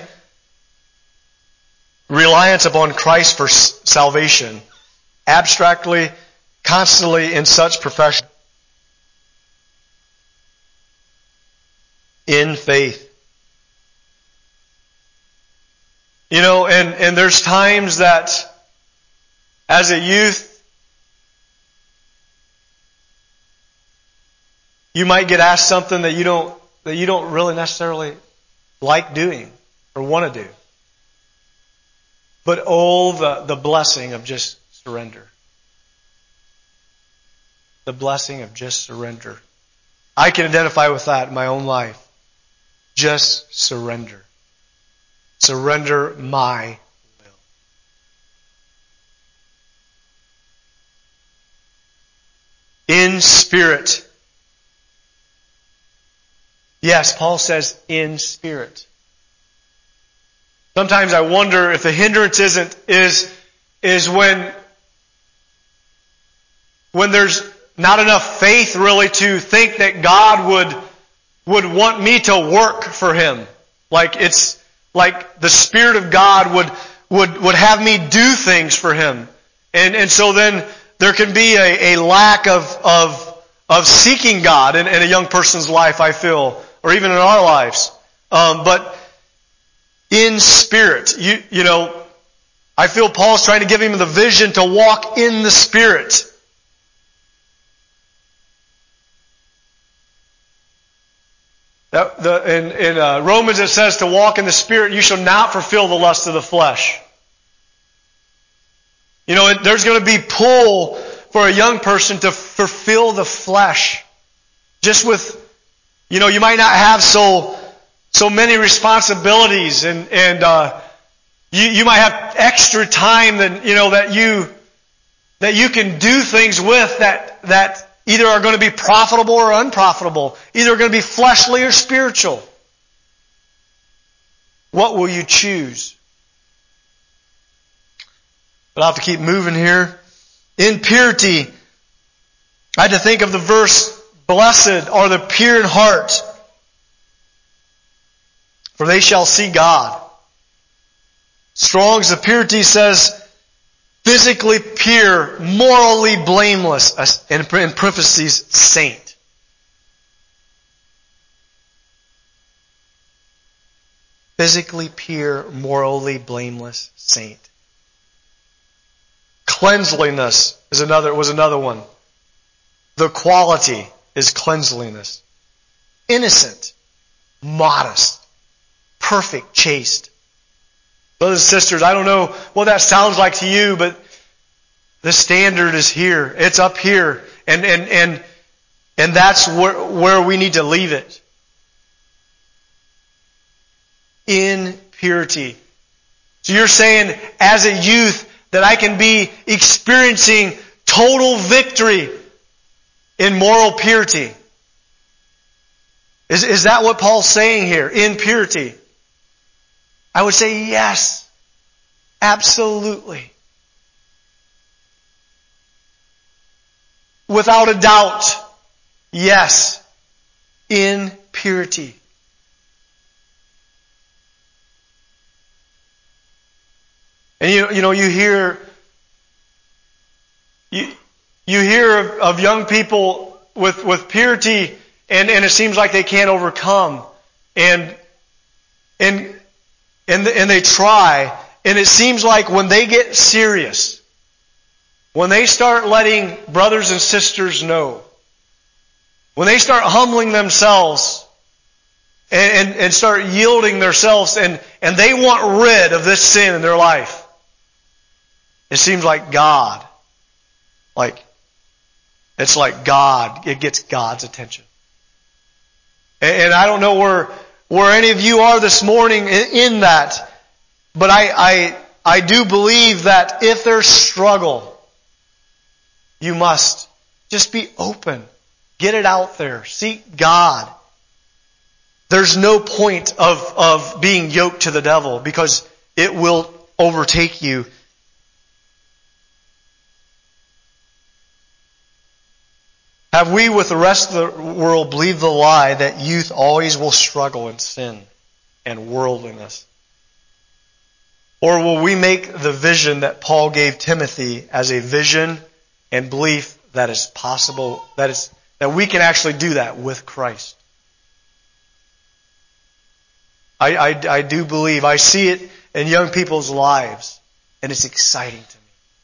Speaker 2: reliance upon Christ for salvation. Abstractly, constantly in such profession. In faith. You know, and, and there's times that as a youth, you might get asked something that you don't, that you don't really necessarily like doing or want to do. But oh, the, the blessing of just surrender. The blessing of just surrender. I can identify with that in my own life. Just surrender. Surrender my will. In spirit. Yes, Paul says in spirit. Sometimes I wonder if the hindrance isn't, is, is when, when there's not enough faith really to think that God would, would want me to work for Him. Like it's, like the Spirit of God would, would, would have me do things for Him. And, and so then there can be a, a lack of, of, of seeking God in, in a young person's life, I feel, or even in our lives. Um, but in spirit, you, you know, I feel Paul's trying to give him the vision to walk in the Spirit. That, the, in in uh, Romans it says to walk in the Spirit, you shall not fulfill the lust of the flesh. You know, it, there's going to be pull for a young person to fulfill the flesh. Just with, you know, you might not have so so many responsibilities, and and uh, you you might have extra time than you know that you that you can do things with that that. Either are going to be profitable or unprofitable. Either are going to be fleshly or spiritual. What will you choose? But I'll have to keep moving here. In purity, I had to think of the verse, blessed are the pure in heart, for they shall see God. Strong's, the purity says, physically pure, morally blameless, and in parentheses, saint. Physically pure, morally blameless, saint. Cleanliness is another, was another one. The quality is cleanliness. Innocent, modest, perfect, chaste. Brothers and sisters, I don't know what that sounds like to you, but the standard is here. It's up here. And, and, and, and that's where, where we need to leave it. In purity. So you're saying, as a youth, that I can be experiencing total victory in moral purity. Is, is that what Paul's saying here? In purity. I would say yes. Absolutely. Without a doubt. Yes. In purity. And you, you know, you hear, you, you hear of, of young people with, with purity and, and it seems like they can't overcome. And, and, And, and they try, and it seems like when they get serious, when they start letting brothers and sisters know, when they start humbling themselves and, and, and start yielding themselves and, and they want rid of this sin in their life, it seems like God, like, it's like God, it gets God's attention. And, and I don't know where, where any of you are this morning in that. But I, I, I do believe that if there's struggle, you must just be open. Get it out there. Seek God. There's no point of, of being yoked to the devil because it will overtake you. Have we, with the rest of the world, believed the lie that youth always will struggle in sin and worldliness? Or will we make the vision that Paul gave Timothy as a vision and belief that is possible, that is that we can actually do that with Christ? I, I, I do believe, I see it in young people's lives, and it's exciting to me.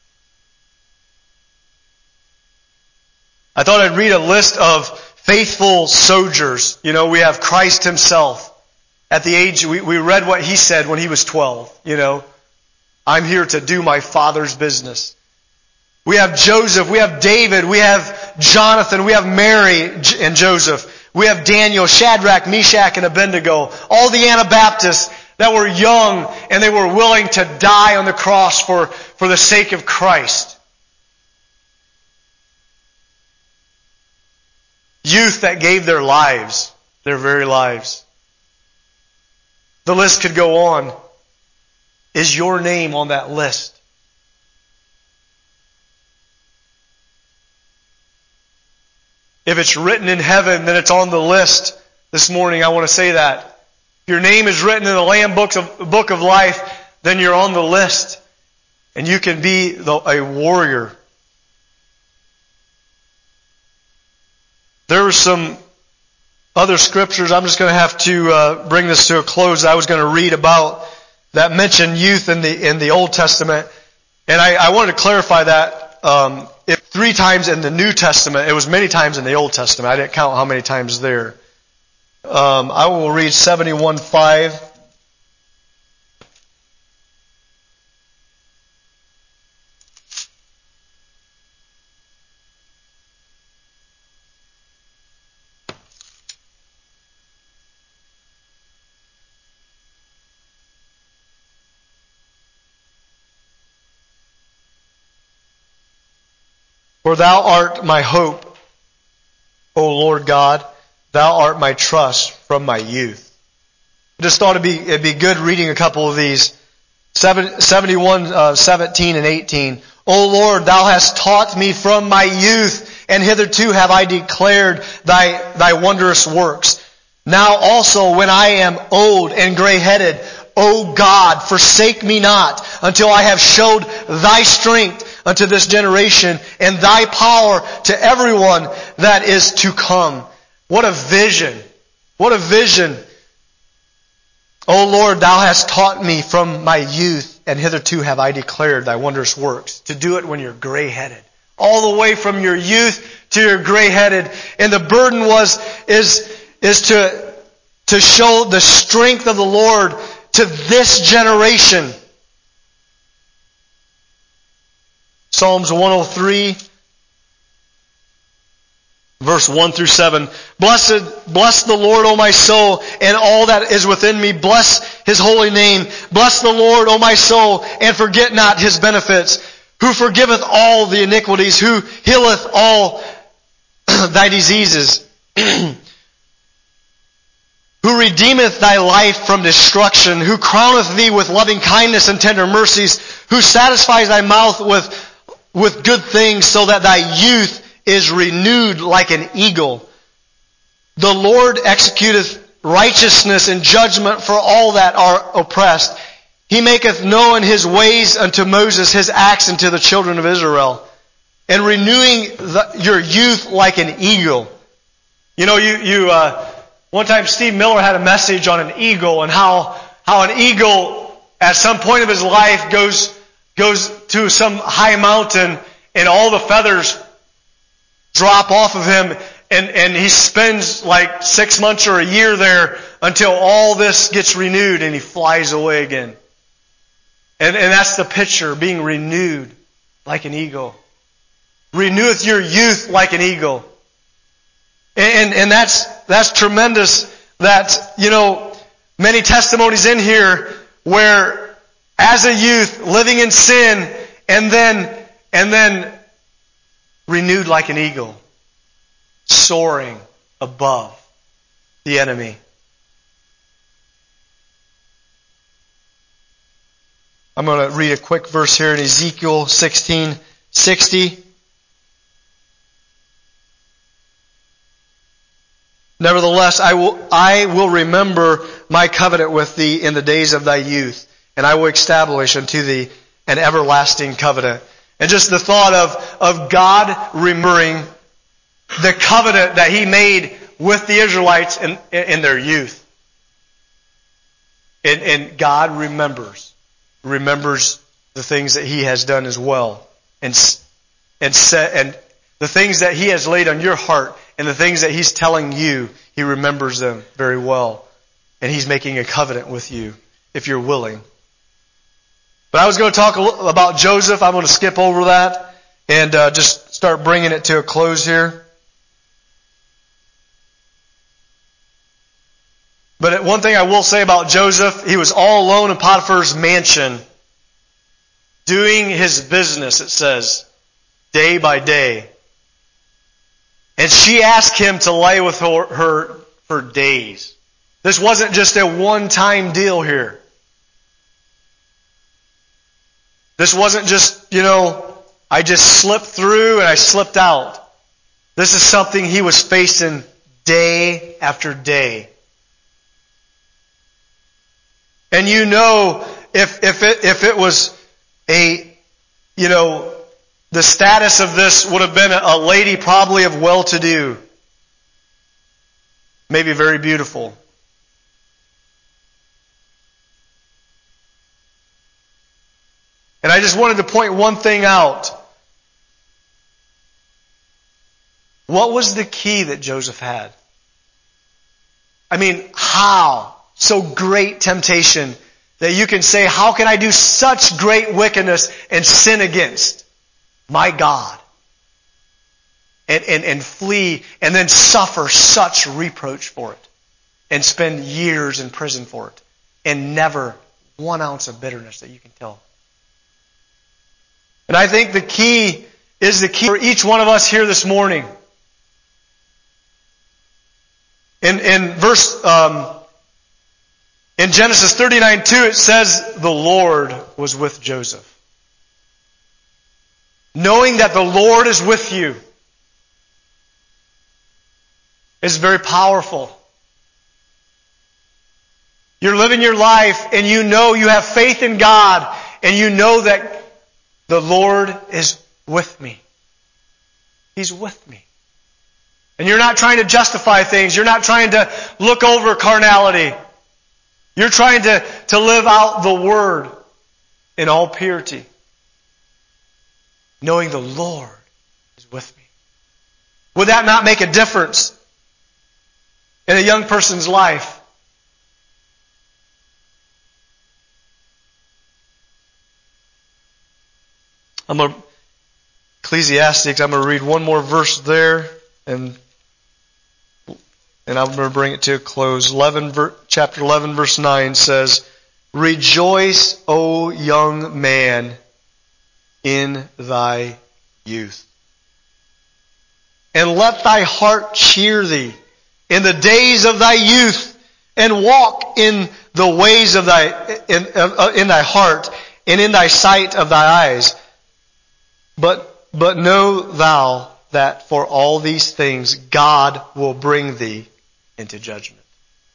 Speaker 2: I thought I'd read a list of faithful soldiers. You know, we have Christ Himself. At the age, we, we read what He said when He was twelve. You know, I'm here to do my Father's business. We have Joseph, we have David, we have Jonathan, we have Mary and Joseph. We have Daniel, Shadrach, Meshach, and Abednego. All the Anabaptists that were young and they were willing to die on the cross for, for the sake of Christ. Youth that gave their lives, their very lives. The list could go on. Is your name on that list? If it's written in heaven, then it's on the list. This morning I want to say that. If your name is written in the Lamb book of, book of life, then you're on the list. And you can be the, a warrior. There were some other scriptures. I'm just going to have to uh, bring this to a close. I was going to read about that mention youth in the in the Old Testament, and I, I wanted to clarify that. Um, if three times in the New Testament, it was many times in the Old Testament. I didn't count how many times there. Um, I will read seventy-one five. For Thou art my hope, O Lord God. Thou art my trust from my youth. I just thought it'd be, it'd be good reading a couple of these. seventy-one, uh, seventeen and eighteen. O Lord, Thou hast taught me from my youth, and hitherto have I declared Thy, Thy wondrous works. Now also when I am old and gray-headed, O God, forsake me not until I have showed Thy strength unto this generation, and Thy power to everyone that is to come. What a vision. What a vision. O Lord, Thou hast taught me from my youth, and hitherto have I declared Thy wondrous works. To do it when you're gray-headed. All the way from your youth to your gray-headed. And the burden was, is, is to, to show the strength of the Lord to this generation. Psalms one oh three, verse one through seven. Blessed, bless the Lord, O my soul, and all that is within me. Bless His holy name. Bless the Lord, O my soul, and forget not His benefits. Who forgiveth all the iniquities, who healeth all thy diseases. Who redeemeth thy life from destruction, who crowneth thee with loving kindness and tender mercies, who satisfies thy mouth with with good things, so that thy youth is renewed like an eagle. The Lord executeth righteousness and judgment for all that are oppressed. He maketh known His ways unto Moses, His acts unto the children of Israel. And renewing the, your youth like an eagle. You know, you, you, uh, one time Steve Miller had a message on an eagle and how, how an eagle at some point of his life goes goes to some high mountain and all the feathers drop off of him, and, and he spends like six months or a year there until all this gets renewed and he flies away again. And, and that's the picture, being renewed like an eagle. Reneweth your youth like an eagle. And, and, and that's, that's tremendous that, you know, many testimonies in here where as a youth living in sin and then and then renewed like an eagle, soaring above the enemy. I'm going to read a quick verse here in Ezekiel sixteen sixty. Nevertheless, I will, I will remember my covenant with thee in the days of thy youth, and I will establish unto thee an everlasting covenant. And just the thought of, of God remembering the covenant that He made with the Israelites in, in their youth. And, and God remembers, remembers the things that He has done as well. And, and, set, and the things that He has laid on your heart and the things that He's telling you, He remembers them very well. And He's making a covenant with you if you're willing. But I was going to talk a little about Joseph. I'm going to skip over that and uh, just start bringing it to a close here. But one thing I will say about Joseph, he was all alone in Potiphar's mansion, doing his business, it says, day by day. And she asked him to lay with her, her for days. This wasn't just a one-time deal here. This wasn't just, you know, I just slipped through and I slipped out. This is something he was facing day after day. And you know, if, if it, if it was a, you know, the status of this would have been a lady probably of well-to-do. Maybe very beautiful. And I just wanted to point one thing out. What was the key that Joseph had? I mean, how? So great temptation that you can say, how can I do such great wickedness and sin against my God? And, and, and flee and then suffer such reproach for it. And spend years in prison for it. And never one ounce of bitterness that you can tell. And I think the key is the key for each one of us here this morning. In, in verse, um, in Genesis thirty-nine two, it says, the Lord was with Joseph. Knowing that the Lord is with you is very powerful. You're living your life and you know you have faith in God and you know that the Lord is with me. He's with me. And you're not trying to justify things. You're not trying to look over carnality. You're trying to, to live out the Word in all purity. Knowing the Lord is with me. Would that not make a difference in a young person's life? I'm going to, Ecclesiastes, I'm going to read one more verse there, and and I'm going to bring it to a close. eleven, chapter eleven, verse nine says, rejoice, O young man, in thy youth. And let thy heart cheer thee in the days of thy youth, and walk in the ways of thy, in, uh, in thy heart, and in thy sight of thy eyes. But, but know thou that for all these things God will bring thee into judgment.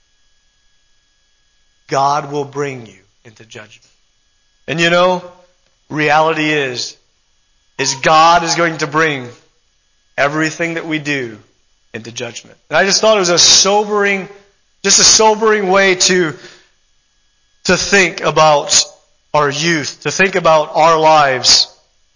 Speaker 2: God will bring you into judgment. And you know, reality is, is God is going to bring everything that we do into judgment. And I just thought it was a sobering, just a sobering way to, to think about our youth, to think about our lives.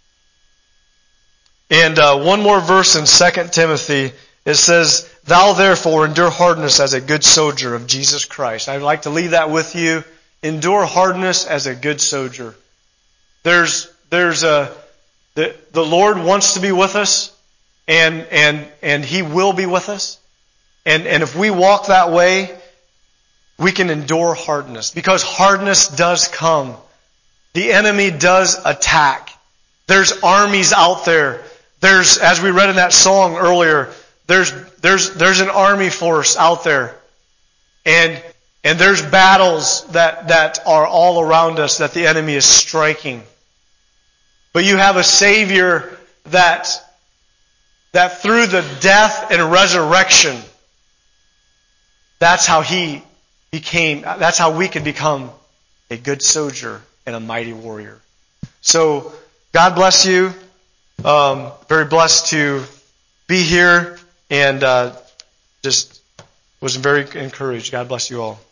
Speaker 2: And uh, one more verse in Second Timothy, it says, thou therefore endure hardness as a good soldier of Jesus Christ. I'd like to leave that with you. Endure hardness as a good soldier. There's, there's a, the, the Lord wants to be with us, and, and, and He will be with us. And, and if we walk that way, we can endure hardness. Because hardness does come. The enemy does attack. There's armies out there. There's, as we read in that song earlier, there's, there's, there's an army force out there. And, and there's battles that, that are all around us that the enemy is striking. But you have a Savior that, that through the death and resurrection, that's how He became, that's how we could become a good soldier and a mighty warrior. So, God bless you. Um, very blessed to be here, and uh, just was very encouraged. God bless you all.